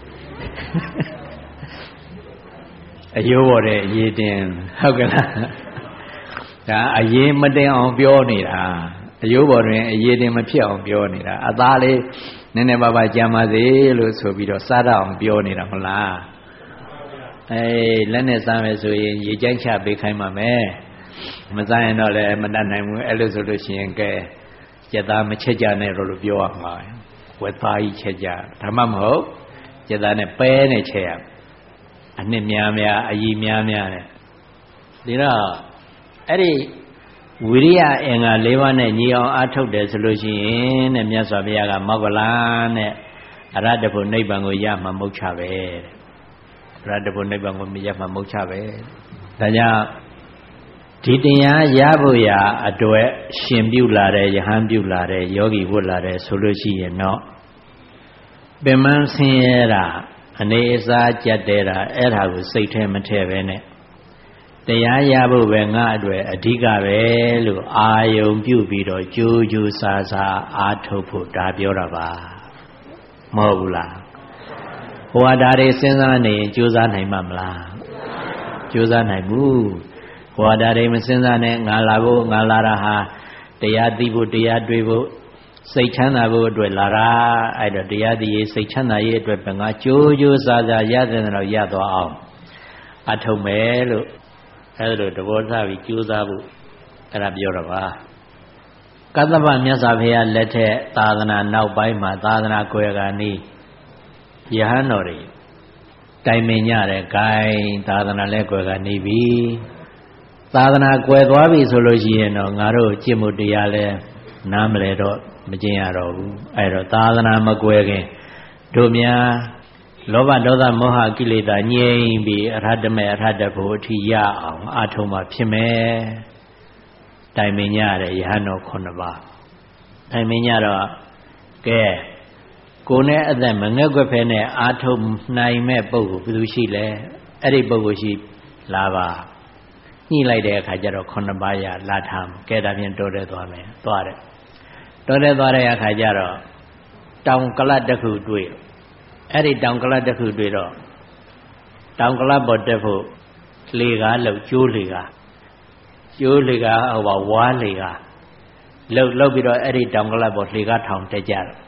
အယိုးပေါ်တဲ့အရေးတင်ဟုတ်ကလားဒါအရေးမတင်အောင်ပြောနေတာအယိုးပေါ်တွင်အရေးတင်မဖြစ်အောင်ပြောနေတာအသားလေးနည်းနည်းပါးပါးကြံပါစေလို့ဆိုပြီးတော့စားတော့အောင်ပြောနေတာမလားအေးလက်နဲ့စားမယ်ဆိုရင်ရေကြိုက်ချပေးခိုင်းပါမယ်မစားရင်တော့လည်းမတတ်နိုင်ဘူးအဲ့လိုဆိုလို့ရှိရင်ကဲကျက်သားမချက်ကြနဲ့တော့လို့ပြောရမှာဝက်သားကြီးချက်ကြဒါမှမဟုတ်ကျက်သားနဲ့ပဲနဲ့ချက်ရအနှစ်များများအကြီးများများနဲ့ဒီတော့အဲ့ဒီဝိရိယအင်္ဂါ၄ပါးနဲ့ညီအောင်အားထုတ်တယ်ဆိုလို့ရှိရင်တဲ့မြတ်စွာဘုရားကမောဂလာနဲ့အရဟတဖို့နိဗ္ဗာန်ကိုရမှာမဟုတ်ချပဲတဲ့အရဟတဖို့နိဗ္ဗာန်ကိုမရမှာမဟုတ်ချပဲဒါကြောင့်ဒီတရားရဖို့ရာအတွက်ရှင်ပြုလာတဲ့ယဟန်ပြုလာတဲ့ယောဂီဝတ်လာတဲ့ဆိုလို့ရှိရင်တော့ပင်မဆင်းရဲတာအနေအစားကြက်တဲတာအဲ့ဒါကိုစိတ်ထဲမထည့်ပဲနဲ့တရားရဖို့ပဲငါအတွက်အဓိကပဲလို့အာယုံပြုပြီးတော့ကြိုးကြိုးစားစားအားထုတ်ဖို့ဒါပြောတာပါမဟုတ်ဘူးလားဘဝဓာတ်တွေစဉ်းစားနေရင်ကြိုးစားနိုင်မှာမလားကြိုးစားနိုင်ဘူးဘဝဓာတ်တွေမစဉ်းစားနဲ့ငါလာဖို့ငါလာတာဟာတရားသိဖို့တရားတွေ့ဖို့စိတ်ချမ်းသာဖို့အတွက်လာတာအဲ့တော့တရားသိရေးစိတ်ချမ်းသာရေးအတွက်ပဲငါကြိုးကြိုးစားစားရတဲ့တော့ရသွားအောင်အထုတ်မယ်လို့အဲ့ဒါလိုတဘောထားပြီးကြိုးစားဖို့အဲ့ဒါပြောတော့ပါကတ္တဗမြတ်စွာဘုရားလက်ထက်သာသနာနောက်ပိုင်းမှာသာသနာကွယ်ကာနီးယဟန်တော်တွေတိုင်ပင်ကြတယ် gain သာသနာလဲကွယ်ကာနီးပြီသာသနာကွယ်သွားပြီဆိုလို့ရှိရင်တော့ငါတို့ကျင့်မှုတရားလဲနားမလဲတော့မကျင့်ရတော့ဘူးအဲ့တော့သာသနာမကွယ်ခင်တို့များလောဘဒေါသမောဟကိလေသာငြိမ်းပြီးအရဟတမေအရဟတဖို့အထိရအောင်အာထုံမှာဖြစ်မယ်တိုင်ပင်ကြရတယ်ယဟန်တော်ခုနှစ်ပါးတိုင်ပင်ကြတော့ကဲကိုယ်နဲ့အသက်မငဲ့ကွက်ဖဲနဲ့အာထုံနိုင်မဲ့ပုဂ္ဂိုလ်ဘယ်သူရှိလဲအဲ့ဒီပုဂ္ဂိုလ်ရှိလာပါညှိလိုက်တဲ့အခါကျတော့ခုနှစ်ပါးရလာထားကဲဒါဖြင့်တော်တဲ့သွားမယ်သွားတယ်တော်တဲ့သွားတဲ့အခါကျတော့တောင်ကလတ်တစ်ခုတွေ့အဲ့ဒီတောင်ကလတ်တစ်ခုတွေ့တော့တောင်ကလတ်ပေါ်တက်ဖို့လေကားလောက်ကျိုးလေကားကျိုးလေကားဟိုပါဝါလေကားလှုပ်လှုပ်ပြီးတော့အဲ့ဒီတောင်ကလတ်ပေါ်လေကားထောင်တက်ကြတယ်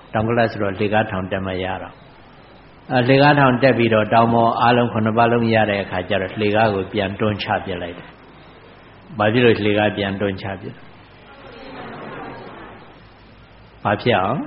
တောင်ကလတ်ဆိုတော့လေကားထောင်တက်မရတော့အဲလေကားထောင်တက်ပြီးတော့တောင်ပေါ်အားလုံးခုနှစ်ပါးလုံးရတဲ့အခါကျတော့လေကားကိုပြန်တွန်းချပြလိုက်တယ်။ဘာဖြစ်လို့လေကားပြန်တွန်းချပြလဲ။ဘာဖြစ်အောင်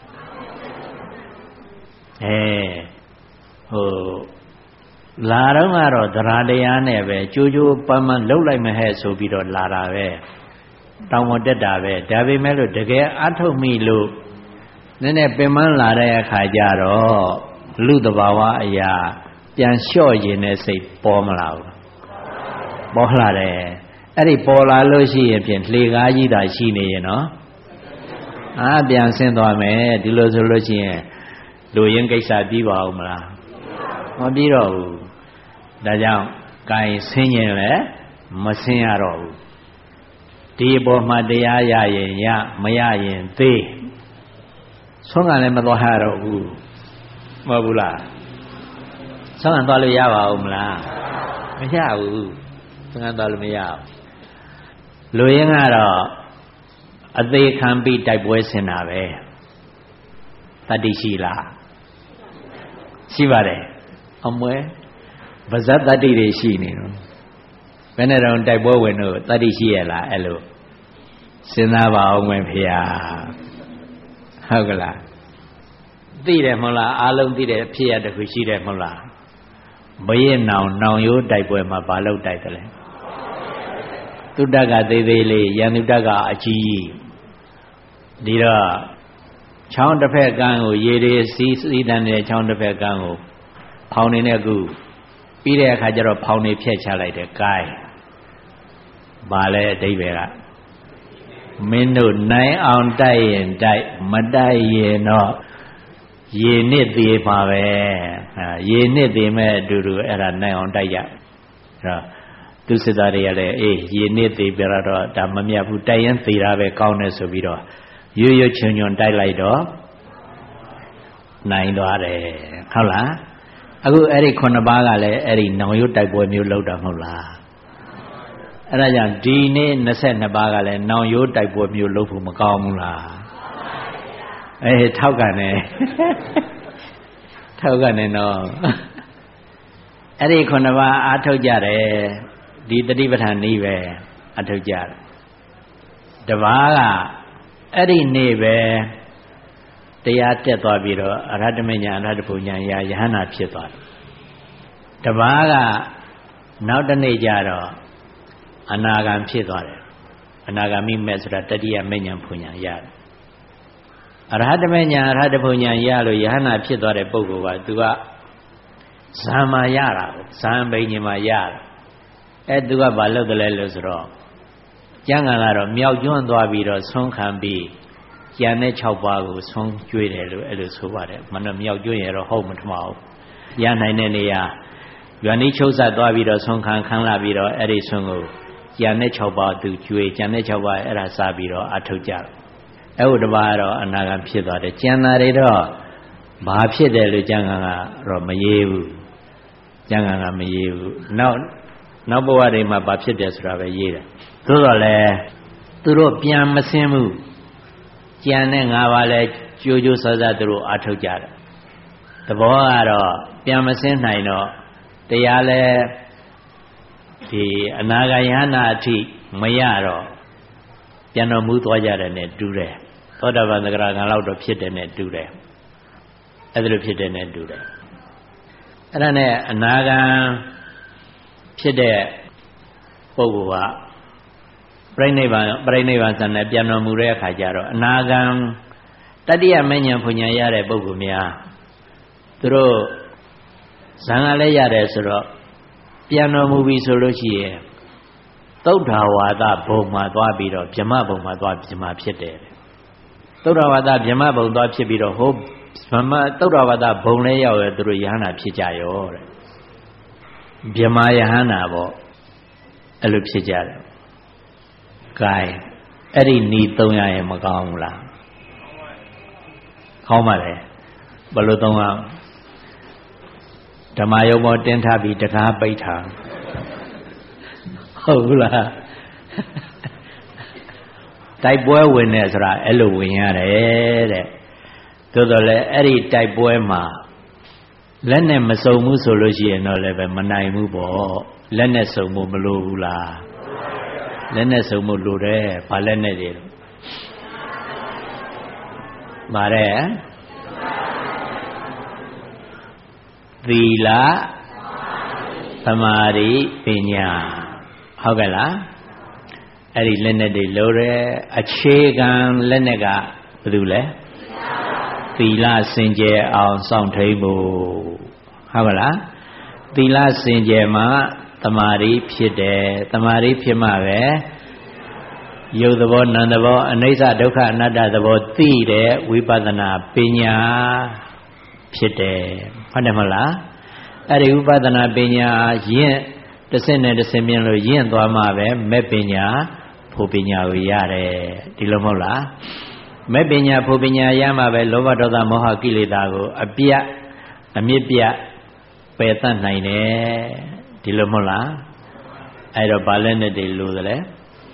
အဲဟိုလာတော့ကတော့သရတရားနဲ့ပဲကြိုးကြိုးပန်းပန်းလှုပ်လိုက်မဟဲ့ဆိုပြီးတော့လာတာပဲတောင်ပေါ်တက်တာပဲဒါပေမဲ့လို့တကယ်အထုတ်မိလို့နည်းနည်းပင်ပန်းလာတဲ့အခါကျတော့လူတဘာဝအရာပြန်လျှော့ရင်တဲ့စိတ်ပေါ်မလာဘူးပေါ်လာတယ်အဲ့ဒီပေါ်လာလို့ရှိရင်ဖြင့်လှေကားကြီးသာရှိနေရင်နော်အာပြန်ဆင်းသွားမယ်ဒီလိုဆိုလို့ရှိရင်လူရင်းကိစ္စပြီးပါဦးမလားမပြီးတော့ဘူးဒါကြောင့်ဂိုင်ဆင်းရင်လည်းမဆင်းရတော့ဘူးဒီအပေါ်မှာတရားရရင်ရမရရင်သေဆုံးကလည်းမသွားရတော့ဘူးမဟုတ်ဘူးလားဆုံးကသွားလို့ရပါဦးမလားမရဘူးဆုံးကသွားလို့မရဘူးလူရင်းကတော့အသေးခံပြီးတိုက်ပွဲဆင်တာပဲတတိရှိလားရှိပါတယ်အမွဲဗဇတ်တတိတွေရှိနေတော့ဘယ်နဲ့တော့တိုက်ပွဲဝင်တော့တတိရှိရလားအဲ့လိုစဉ်းစားပါအောင်မယ်ဖေဟာဟုတ်ကလားသိတယ်မဟုတ်လားအားလုံးသိတယ်ဖြစ်ရတခုရှိတယ်မဟုတ်လားဘရဲ့နောင်နောင်ရိုးတိုက်ပွဲမှာဘာလို့တိုက်တယ်လဲသူတက်ကသေးသေးလေးရန်သူတက်ကအကြီးဒီတော့ချောင်းတစ်ဖက်ကန်းကိုရေတွေစီးစီးတန်းတဲ့ချောင်းတစ်ဖက်ကန်းကိုဖောင်နေနဲ့ကူပြီးတဲ့အခါကျတော့ဖောင်နေဖြက်ချလိုက်တယ်ကိုင်းဘာလဲအဓိပ္ပာယ်ကမင်းတို့နိုင်အောင်တိုက်ရင်တိုက်မတိုက်ရင်တော့ရေနစ်သေးပါပဲအဲရေနစ်သေးမဲ့အတူတူအဲ့ဒါနိုင်အောင်တိုက်ရအဲ့တော့သူစစ်သားတွေကလည်းအေးရေနစ်သေးပြတော့ဒါမမြတ်ဘူးတိုက်ရင်သေးတာပဲကောင်းတယ်ဆိုပြီးတော့ရွရွချွန်ချွန်တိုက်လိုက်တော့နိုင်သွားတယ်ဟုတ်လားအခုအဲ့ဒီခုနှစ်ပါးကလည်းအဲ့ဒီနောင်ရုပ်တိုက်ပွဲမျိုးလောက်တာမဟုတ်လားအဲ့ဒါကြောင့်ဒီနေ့ยี่สิบเอ็ดပါးကလည်းနောင်ရိုးတိုက်ပွဲမျိုးလုပ်ဖို့မကောင်းဘူးလားအေးထောက်ကန်နေထောက်ကန်နေတော့အဲ့ဒီခုနှစ်ပါးအားထုတ်ကြတယ်ဒီတတိပဋ္ဌာန်နည်းပဲအားထုတ်ကြတယ်တပါးကအဲ့ဒီနေ့ပဲတရားတက်သွားပြီးတော့အရဟတမညာအရဟတဘုံညာရာယဟနာဖြစ်သွားတယ်တပါးကနောက်တစ်နေ့ကျတော့အနာဂံဖြစ်သွားတယ်အနာဂါမိမဲ့ဆိုတာတတိယမဉ္ဇဉ်ဘုံညာရတယ်အရဟတမဉ္ဇဉ်အရဟတဘုံညာရလို့ယဟနာဖြစ်သွားတဲ့ပုဂ္ဂိုလ်ကသူကဇာမာရတာဇာဘိညာမှာရတယ်အဲသူကဘာလုပ်တယ်လဲလို့ဆိုတော့ကျမ်းဂန်ကတော့မြောက်ကျွန်းသွားပြီးတော့ဆုံးခံပြီးကျန်တဲ့၆ပါးကိုဆုံးကျွေးတယ်လို့အဲ့လိုဆိုပါတယ်မနှမြောက်ကျွန်းရတော့ဟုတ်မထမအောင်ရနိုင်တဲ့နေရာရွာနီးချုပ်ဆက်သွားပြီးတော့ဆုံးခံခံလာပြီးတော့အဲ့ဒီဆုံးကိုကျန်တဲ့၆ပါးသူကျွေးကျန်တဲ့၆ပါးအဲ့ဒါစားပြီးတော့အထုတ်ကြတယ်အဲ့ဟိုတပါးတော့အနာဂံဖြစ်သွားတယ်ကျန်တာတွေတော့ဘာဖြစ်တယ်လို့ကျမ်းဂန်ကတော့မရေးဘူးကျမ်းဂန်ကမရေးဘူးနောက်နောက်ဘဝတွေမှာဘာဖြစ်တယ်ဆိုတာပဲရေးတယ်သို့တော်လည်းသူတို့ပြန်မစင်းဘူးကျန်တဲ့၅ပါးလဲကြိုးကြိုးစားစားသူတို့အထုတ်ကြတယ်သဘောကတော့ပြန်မစင်းနိုင်တော့တရားလဲဒီအနာဂါယနာအထိမရတော့ပြန်တော်မူသွားကြတယ်နဲ့တူတယ်သောတာပန်သဂရကံလောက်တော့ဖြစ်တယ်နဲ့တူတယ်အဲ့ဒါလိုဖြစ်တယ်နဲ့တူတယ်အဲ့ဒါနဲ့အနာဂံဖြစ်တဲ့ပုဂ္ဂိုလ်ကပြိဋိဘံပြိဋိဘံဇန်နဲ့ပြန်တော်မူတဲ့အခါကျတော့အနာဂံတတိယမဉ္ဇဉ်ဘုံညာရတဲ့ပုဂ္ဂိုလ်များသူတို့ဇန်ကလည်းရတယ်ဆိုတော့ပြန်တော်မူပြီဆိုလို့ရှိရင်သုဒ္ဓဝါဒဘုံမှာသွားပြီးတော့ဗြဟ္မဘုံမှာသွားဗြဟ္မဖြစ်တယ်သုဒ္ဓဝါဒဗြဟ္မဘုံသွားဖြစ်ပြီးတော့ဟိုဗြဟ္မသုဒ္ဓဝါဒဘုံလဲရောက်ရသူတို့ယဟနာဖြစ်ကြရောတဲ့ဗြဟ္မယဟနာပေါ့အဲ့လိုဖြစ်ကြတယ်ကဲအဲ့ဒီနီးသုံးရရင်မကောင်းဘူးလားကောင်းပါလေဘယ်လိုသုံးရဓမ္မယုံပေါ်တင်းထားပြီးတကားပိတ်ထားဟုတ်ဘူးလားတိုက်ပွဲဝင်နေဆိုတာအဲ့လိုဝင်ရတယ်တဲ့သို့တော်လည်းအဲ့ဒီတိုက်ပွဲမှာလက်နဲ့မစုံဘူးဆိုလို့ရှိရင်တော့လည်းပဲမနိုင်ဘူးပေါ့လက်နဲ့စုံဖို့မလိုဘူးလားလက်နဲ့စုံဖို့လိုတယ်ဘာလက်နဲ့တွေပါတယ်သီလသမာဓိပညာဟုတ်ကဲ့လားအဲ့ဒီလက်နဲ့တွေလိုတယ်အခြေခံလက်နဲ့ကဘာလို့လဲသီလစင်ကြယ်အောင်စောင့်ထိန်ဖို့ဟုတ်ကဲ့လားသီလစင်ကြယ်မှာသမာဓိဖြစ်တယ်သမာဓိဖြစ်မှပဲယုတ်သဘောနံသဘောအနိစ္စဒုက္ခအနတ္တသဘောသိတဲ့ဝိပဿနာပညာဖြစ်တယ်ဟုတ်တယ်မဟုတ်လားအဲ့ဒီဝိပဿနာပညာရင့်တစ်စက်နဲ့တစ်စက်မြင်လို့ရင့်သွားမှပဲမဲ့ပညာဖို့ပညာကိုရတယ်ဒီလိုမဟုတ်လားမဲ့ပညာဖို့ပညာရမှပဲလောဘဒေါသမောဟကိလေသာကိုအပြတ်အမြင့်ပြတ်ပယ်တတ်နိုင်တယ်ဒီလိုမဟုတ်လားအဲ့တော့ဘာလဲနဲ့တည်းလို့သလဲ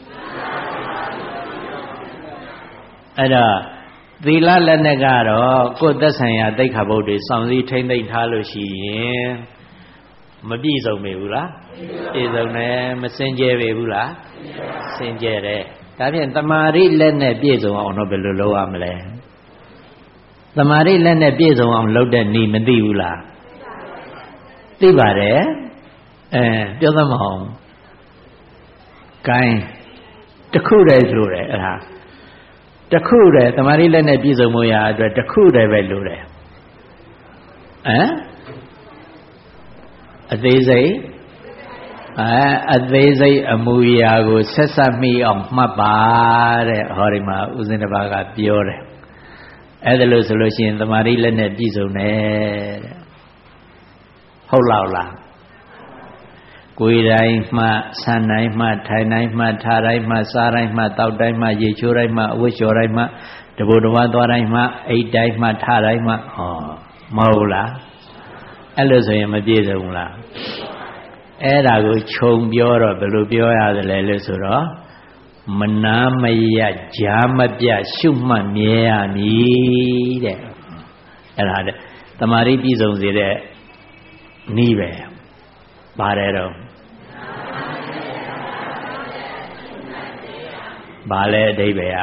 အဲ့တော့သီလလက်နဲ့ကတော့ကိုယ်သက်ဆိုင်ရာသိက္ခာပုဒ်တွေစောင့်စည်းထိမ့်သိမ့်ထားလို့ရှိရင်မပြည့်စုံပေဘူးလားပြည့်စုံတယ်မစင်ကြယ်ပေဘူးလားစင်ကြယ်တယ်ဒါဖြင့်တမာရိလက်နဲ့ပြည့်စုံအောင်တော့ဘယ်လိုလုပ်ရမလဲတမာရိလက်နဲ့ပြည့်စုံအောင်လုပ်တဲ့နည်းမသိဘူးလားသိပါတယ်အဲပြောသမအောင်ဂိုင်းတခုတည်းလိုတယ်အဲ့ဒါတခုတည်းတမာရိလက်နဲ့ပြည့်စုံမှုရအတွက်တခုတည်းပဲလိုတယ်ဟမ်အသေးစိတ်အဲအသေးစိတ်အမူအရာကိုဆက်ဆက်မိအောင်မှတ်ပါတဲ့ဟောဒီမှာဥစဉ်တစ်ပါးကပြောတယ်အဲ့ဒါလို့ဆိုလို့ရှိရင်တမာရိလက်နဲ့ပြည့်စုံတယ်တဲ့ဟုတ်လောက်လားကိုယ်တိုင်းမှဆန်တိုင်းမှထိုင်တိုင်းမှထားတိုင်းမှစားတိုင်းမှတောက်တိုင်းမှရေချိုးတိုင်းမှအဝတ်လျှော်တိုင်းမှတဘူတဝါသွားတိုင်းမှအိတ်တိုင်းမှထားတိုင်းမှဟောမဟုတ်လားအဲ့လိုဆိုရင်မပြည့်စုံဘူးလားအဲ့ဒါကိုခြုံပြောတော့ဘယ်လိုပြောရသလဲလို့ဆိုတော့မနာမရကြာမပြရှုမှတ်မြဲရမည်တဲ့အဲ့ဒါတဲ့တမာရိပြည့်စုံစေတဲ့နည်းပဲပါတယ်တော့ဘာလဲအဓိပ္ပာယ်က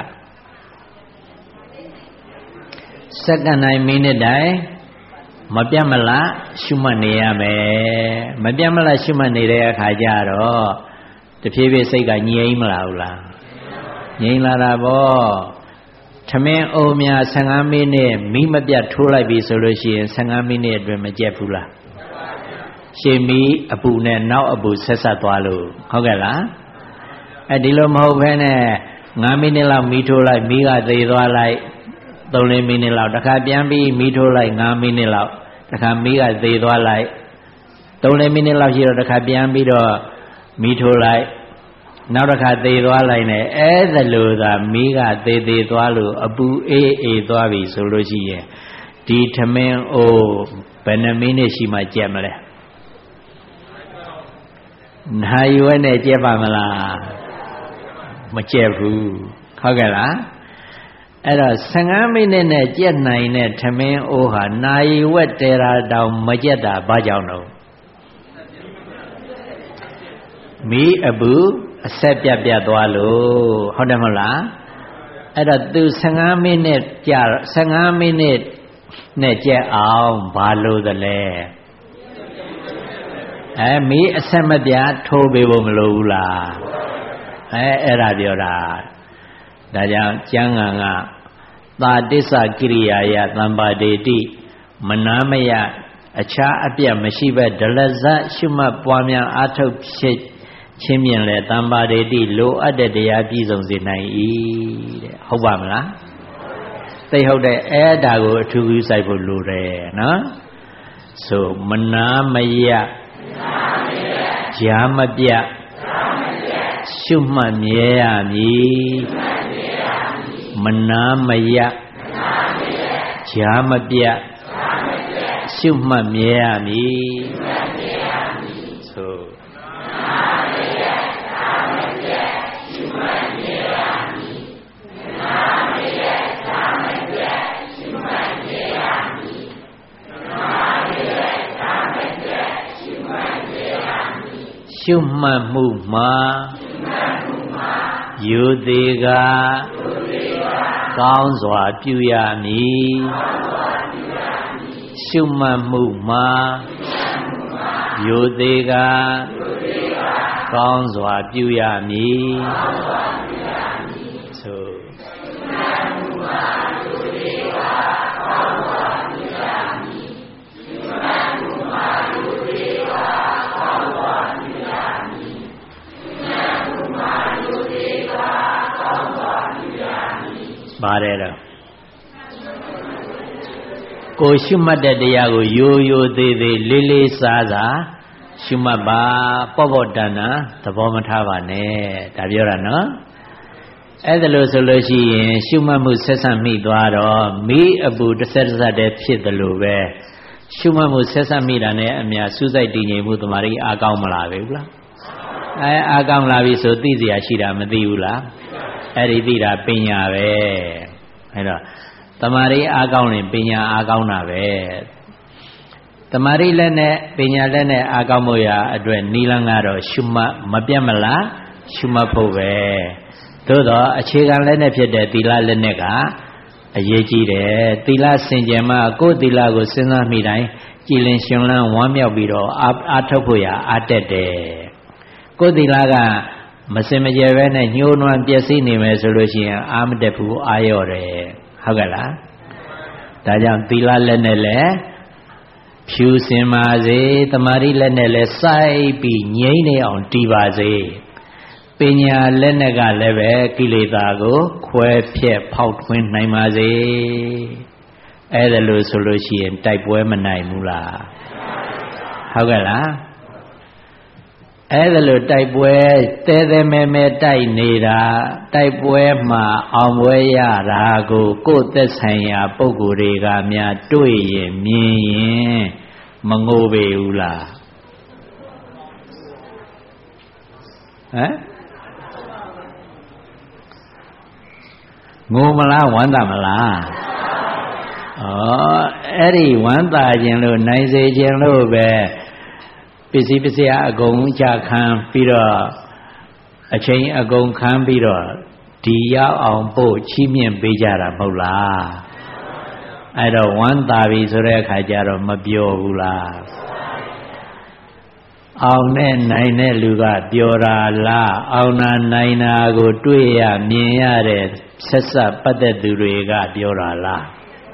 စက္ကန့်တိုင်းမိနစ်တိုင်းမပြတ်မလားရှုမှတ်နေရမယ်မပြတ်မလားရှုမှတ်နေတဲ့အခါကျတော့တဖြည်းဖြည်းစိတ်ကငြိမ်မလာဘူးလားငြိမ်လာတာပေါ့ထမင်းအိုးများဆယ်ငါးမိနစ်မိမပြတ်ထိုးလိုက်ပြီဆိုလို့ရှိရင်ဆယ်ငါးမိနစ်အတွင်းမကြက်ဘူးလားရှေ့မီအပူနဲ့နောက်အပူဆက်ဆက်သွားလို့ဟုတ်ကဲ့လားအဲဒီလိုမဟုတ်ဘဲနဲ့ငါးမိနစ်လောက်မီးထိုးလိုက်မီးကသေသွားလိုက်သုံးလေးမိနစ်လောက်တခါပြန်ပြီးမီးထိုးလိုက်ငါးမိနစ်လောက်တခါမီးကသေသွားလိုက်သုံးလေးမိနစ်လောက်ရှိတော့တခါပြန်ပြီးတော့မီးထိုးလိုက်နောက်တစ်ခါသေသွားလိုက်နဲ့အဲ့ဒါလို့သာမီးကသေသေးသွားလို့အပူအေးအေးသွားပြီဆိုလို့ရှိရင်ဒီထမင်းအိုးဘယ်နှမိနစ်ရှိမှကြက်မလဲနိုင်ဝဲနဲ့ကြက်ပါမလားမကြက်ဘူးဟုတ်ကဲ့လားအဲ့တော့ဆယ်ငါးမိနစ်နဲ့ကြက်နိုင်တဲ့ထမင်းအိုးဟာနိုင်ဝက်တဲရာတောင်မကြက်တာဘာကြောင့်တော့မီးအပူအဆက်ပြတ်ပြတ်သွားလို့ဟုတ်တယ်မဟုတ်လားအဲ့တော့သူဆယ်ငါးမိနစ်ကြာဆယ်ငါးမိနစ်နဲ့ကြက်အောင်ဘာလို့သလဲအဲမီးအဆက်မပြတ်ထိုးပေးဖို့မလိုဘူးလားအဲအဲ့ဒါပြောတာဒါကြောင့်ကျမ်းဂန်ကသာတစ္ဆကိရိယာယသံပါဒေတိမနာမယအခြားအပြတ်မရှိပဲဒလဇတ်ရှုမှတ်ပွားများအာထုတ်ဖြစ်ချင်းမြင်လဲသံပါဒေတိလိုအပ်တဲ့တရားပြည့်စုံစေနိုင်၏တဲ့ဟုတ်ပါမလားသိဟုတ်တဲ့အဲ့ဒါကိုအထူးကြီးစိုက်ဖို့လိုတယ်နော်ဆိုမနာမယကြာမပြတ်ရှုမှတ်မြဲရမည်မနာမယကြာမပြတ်ရှုမှတ်မြဲရမည်ဆိုမရှုမှတ်မှုမှာယူသေးကကောင်းစွာပြုရမည်ရှုမှတ်မှုမှာယူသေးကကောင်းစွာပြုရမည်ဆိုပါတယ်တော့ကိုရှုမှတ်တဲ့တရားကိုရိုးရိုးသေးသေးလေးလေးစားစားရှုမှတ်ပါပေါ့ပေါ့တန်တာသဘောမထားပါနဲ့ဒါပြောတာနော်အဲ့ဒါလို့ဆိုလို့ရှိရင်ရှုမှတ်မှုဆက်ဆက်မိသွားတော့မိအပူတစ်ဆက်တစ်ဆက်တည်းဖြစ်တယ်လို့ပဲရှုမှတ်မှုဆက်ဆက်မိတာနဲ့အများစူးစိုက်တည်ငြိမ်မှုတမာရီအားကောင်းမလားပဲဘူးလားအဲအားကောင်းလာပြီဆိုသိเสียရှိတာမသိဘူးလားအဲ့ဒီသိတာပညာပဲအဲ့တော့တမာရီအားကောင်းရင်ပညာအားကောင်းတာပဲတမာရီလက်နဲ့ပညာလက်နဲ့အားကောင်းမှုရာအတွက်နိလန်းကတော့ရှုမှတ်မပြတ်မလားရှုမှတ်ဖို့ပဲသို့တော့အခြေခံလက်နဲ့ဖြစ်တဲ့သီလလက်နဲ့ကအရေးကြီးတယ်သီလစင်ကြယ်မှကိုယ်သီလကိုစဉ်းစားမိတိုင်းကြည်လင်ရှင်လန်းဝမ်းမြောက်ပြီးတော့အားထုတ်ဖို့ရာအားတက်တယ်ကိုယ်သီလကမစင်မကြယ်ပဲနဲ့ညှိုးနွမ်းပျက်စီးနေမယ်ဆိုလို့ရှိရင်အာမတက်ဘူးအာရော့တယ်ဟုတ်ကဲ့လားဒါကြောင့်သီလလက်နဲ့လည်းဖြူစင်ပါစေတမာရီလက်နဲ့လည်းစိုက်ပြီးငြိမ့်နေအောင်တည်ပါစေပညာလက်နဲ့ကလည်းပဲကိလေသာကိုခွဲဖြက်ဖောက်ထွင်းနိုင်ပါစေအဲ့ဒါလို့ဆိုလို့ရှိရင်တိုက်ပွဲမနိုင်ဘူးလားဟုတ်ကဲ့လားအဲ့ဒါလို့တိုက်ပွဲတဲတဲမဲမဲတိုက်နေတာတိုက်ပွဲမှာအောင်ပွဲရတာကိုကိုယ်သက်ဆိုင်ရာပုဂ္ဂိုလ်တွေကများတွေ့ရင်မြင်ရင်မငိုပေဘူးလားဟမ်ငိုမလားဝမ်းသာမလားဩအဲ့ဒီဝမ်းသာခြင်းလို့နိုင်စေခြင်းလို့ပဲပစ္စည်းပစ္စယအကုန်ကြခံပြီးတော့အချိန်အကုန်ခံပြီးတော့ဒီရောက်အောင်ပို့ချီးမြှင့်ပေးကြတာမဟုတ်လားအဲ့တော့ဝမ်းသာပြီဆိုတဲ့အခါကျတော့မပြောဘူးလားအောင်နဲ့နိုင်တဲ့လူကပြောတာလားအောင်နာနိုင်တာကိုတွေ့ရမြင်ရတဲ့ဆက်ဆက်ပတ်သက်သူတွေကပြောတာလား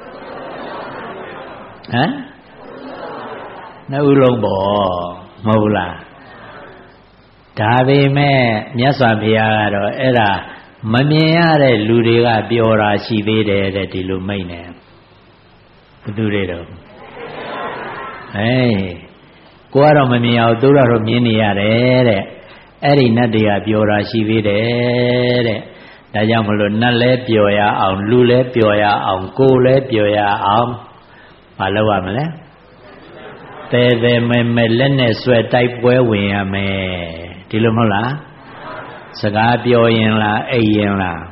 ဟမ်နှစ်ဦးလုံးပေါ့မဟုတ်လားဒါပေမဲ့မြတ်စွာဘုရားကတော့အဲ့ဒါမမြင်ရတဲ့လူတွေကပြောတာရှိသေးတယ်တဲ့ဒီလိုမိတ်နေဘယ်သူတွေတော့ဟေးကိုကတော့မမြင်အောင်သူကတော့မြင်နေရတယ်တဲ့အဲ့ဒီနတ်တွေကပြောတာရှိသေးတယ်တဲ့ဒါကြောင့်မလို့နတ်လဲပြောရအောင်လူလဲပြောရအောင်ကိုယ်လဲပြောရအောင်မလုပ်ရမလဲတဲတဲမဲမဲလက်နဲ့ဆွဲတိုက်ပွဲဝင်ရမယ်ဒီလိုမဟုတ်လားစကားပြောရင်လားအိပ်ရင်လား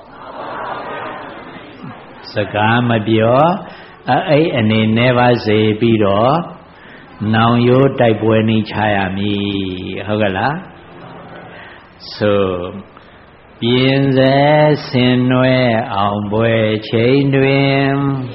စကားမပြောအိပ်အနေနဲ့ပါစေပြီးတော့နောင်ရိုးတိုက်ပွဲနေချရမည်ဟုတ်ကဲ့လားဆိုပြင်းစေဆင်နွယ်အောင်ပွဲချိန်တွင်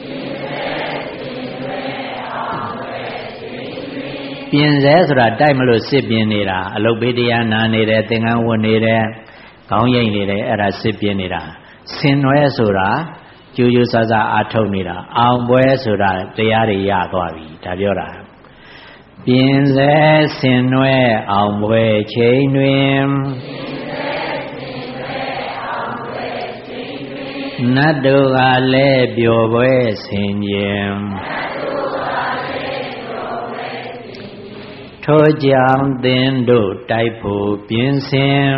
ပြင်းစေဆိုတာတိုက်မလို့စစ်ပြင်းနေတာအလုတ်ပေးတရားနာနေတယ်သင်္ကန်းဝတ်နေတယ်ခေါင်းရိပ်နေတယ်အဲ့ဒါစစ်ပြင်းနေတာဆင်နွယ်ဆိုတာကျူးကျူးဆဆအာထုတ်နေတာအောင်ပွဲဆိုတာတရားတွေရသွားပြီဒါပြောတာပြင်းစေဆင်နွယ်အောင်ပွဲချိန်တွင်နတ်တို့ကလည်းပျော်ပွဲဆင်ခြင်းထိုကြောင့်သင်တို့တိုက်ဖို့ပြင်ဆင်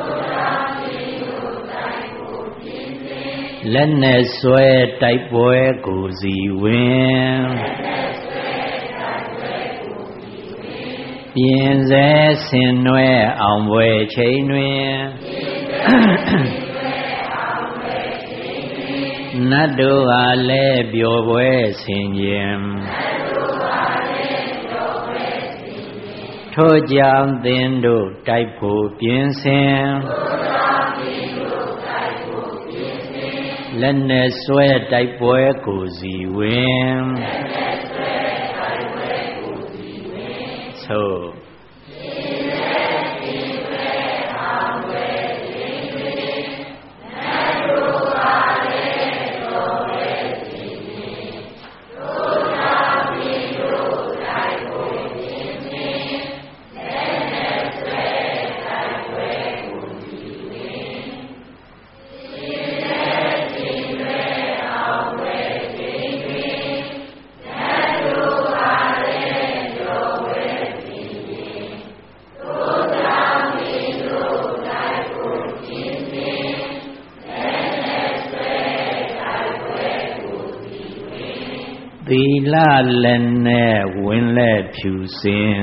လက်နဲ့ဆွဲတိုက်ပွဲကိုစီဝင်ပြင်စေဆင်နွယ်အောင်ပွဲချိန်တွင်နတ်တို့ကလည်းပျော်ပွဲဆင်ခြင်းထိုကြောင့်သင်တို့တိုက်ဖို့ပြင်ဆင်လက်နဲ့ဆွဲတိုက်ပွဲကိုစီဝင်သို့သီလလက်နဲ့ဝင်လက်ဖြူစင်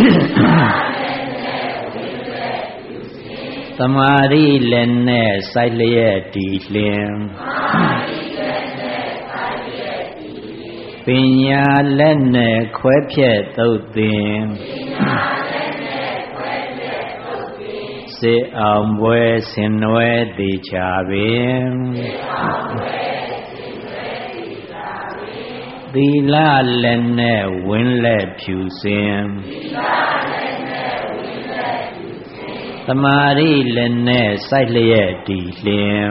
သမာဓိလက်နဲ့စိုက်လျက်တည်လျင်ပညာလက်နဲ့ခွဲဖြက်သုတ်သင်စစ်အောင်ပွဲဆင်နွယ်သေးချပင်သီလလက်နဲ့ဝင်လက်ဖြူစင်သမာဓိလက်နဲ့စိုက်လျက်တည်လျင်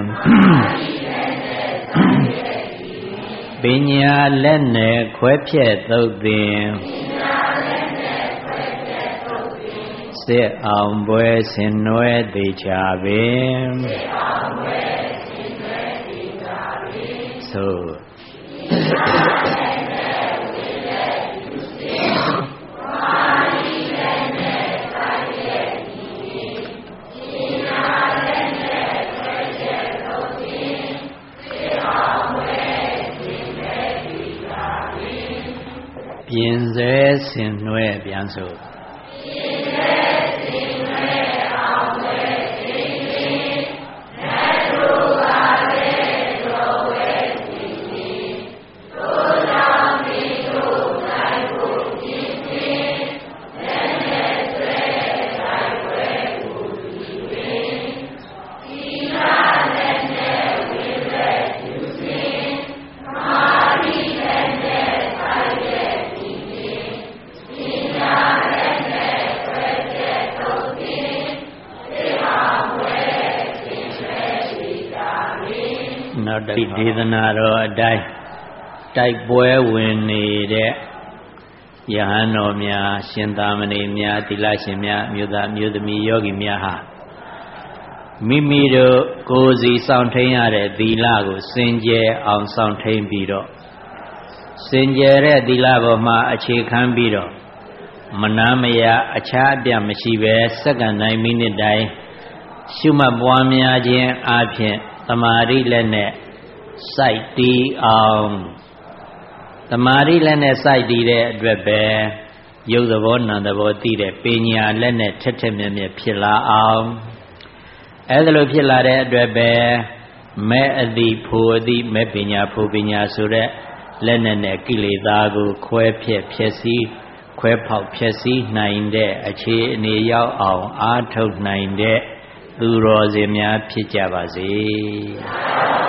ပညာလက်နဲ့ခွဲဖြက်သုတ်သင်စစ်အောင်ပွဲဆင်နွယ်သေးချပင်သို့ပြင်စဲဆင်နွယ်ပြန်စို့နောက်တစ်ဒေသနာတော်အတိုင်းတိုက်ပွဲဝင်နေတဲ့ယဟန်တော်များရှင်သာမဏေများသီလရှင်များမြို့သားမြို့သမီးယောဂီများဟာမိမိတို့ကိုယ်စီဆောင်ထိန်ရတဲ့သီလကိုစင်ကြယ်အောင်ဆောင်ထိန်ပြီးတော့စင်ကြယ်တဲ့သီလပေါ်မှာအခြေခံပြီးတော့မနာမရအခြားအပြတ်မရှိပဲစက္ကန့်တိုင်းမိနစ်တိုင်းရှုမှတ်ပွားများခြင်းအပြင်သမာဓိလက်နဲ့စိုက်တည်အောင်သမာဓိလက်နဲ့စိုက်တည်တဲ့အတွက်ပဲရုပ်သဘောနာမ်သဘောသိတဲ့ပညာလက်နဲ့ထက်ထက်မြက်မြက်ဖြစ်လာအောင်အဲဒါလိုဖြစ်လာတဲ့အတွက်ပဲမဲ့အတိဖို့အတိမဲ့ပညာဖို့ပညာဆိုတဲ့လက်နဲ့နဲ့ကိလေသာကိုခွဲဖြက်ဖြည့်ဆည်းခွဲဖောက်ဖြည့်ဆည်းနိုင်တဲ့အခြေအနေရောက်အောင်အားထုတ်နိုင်တဲ့သူတော်စင်များဖြစ်ကြပါစေ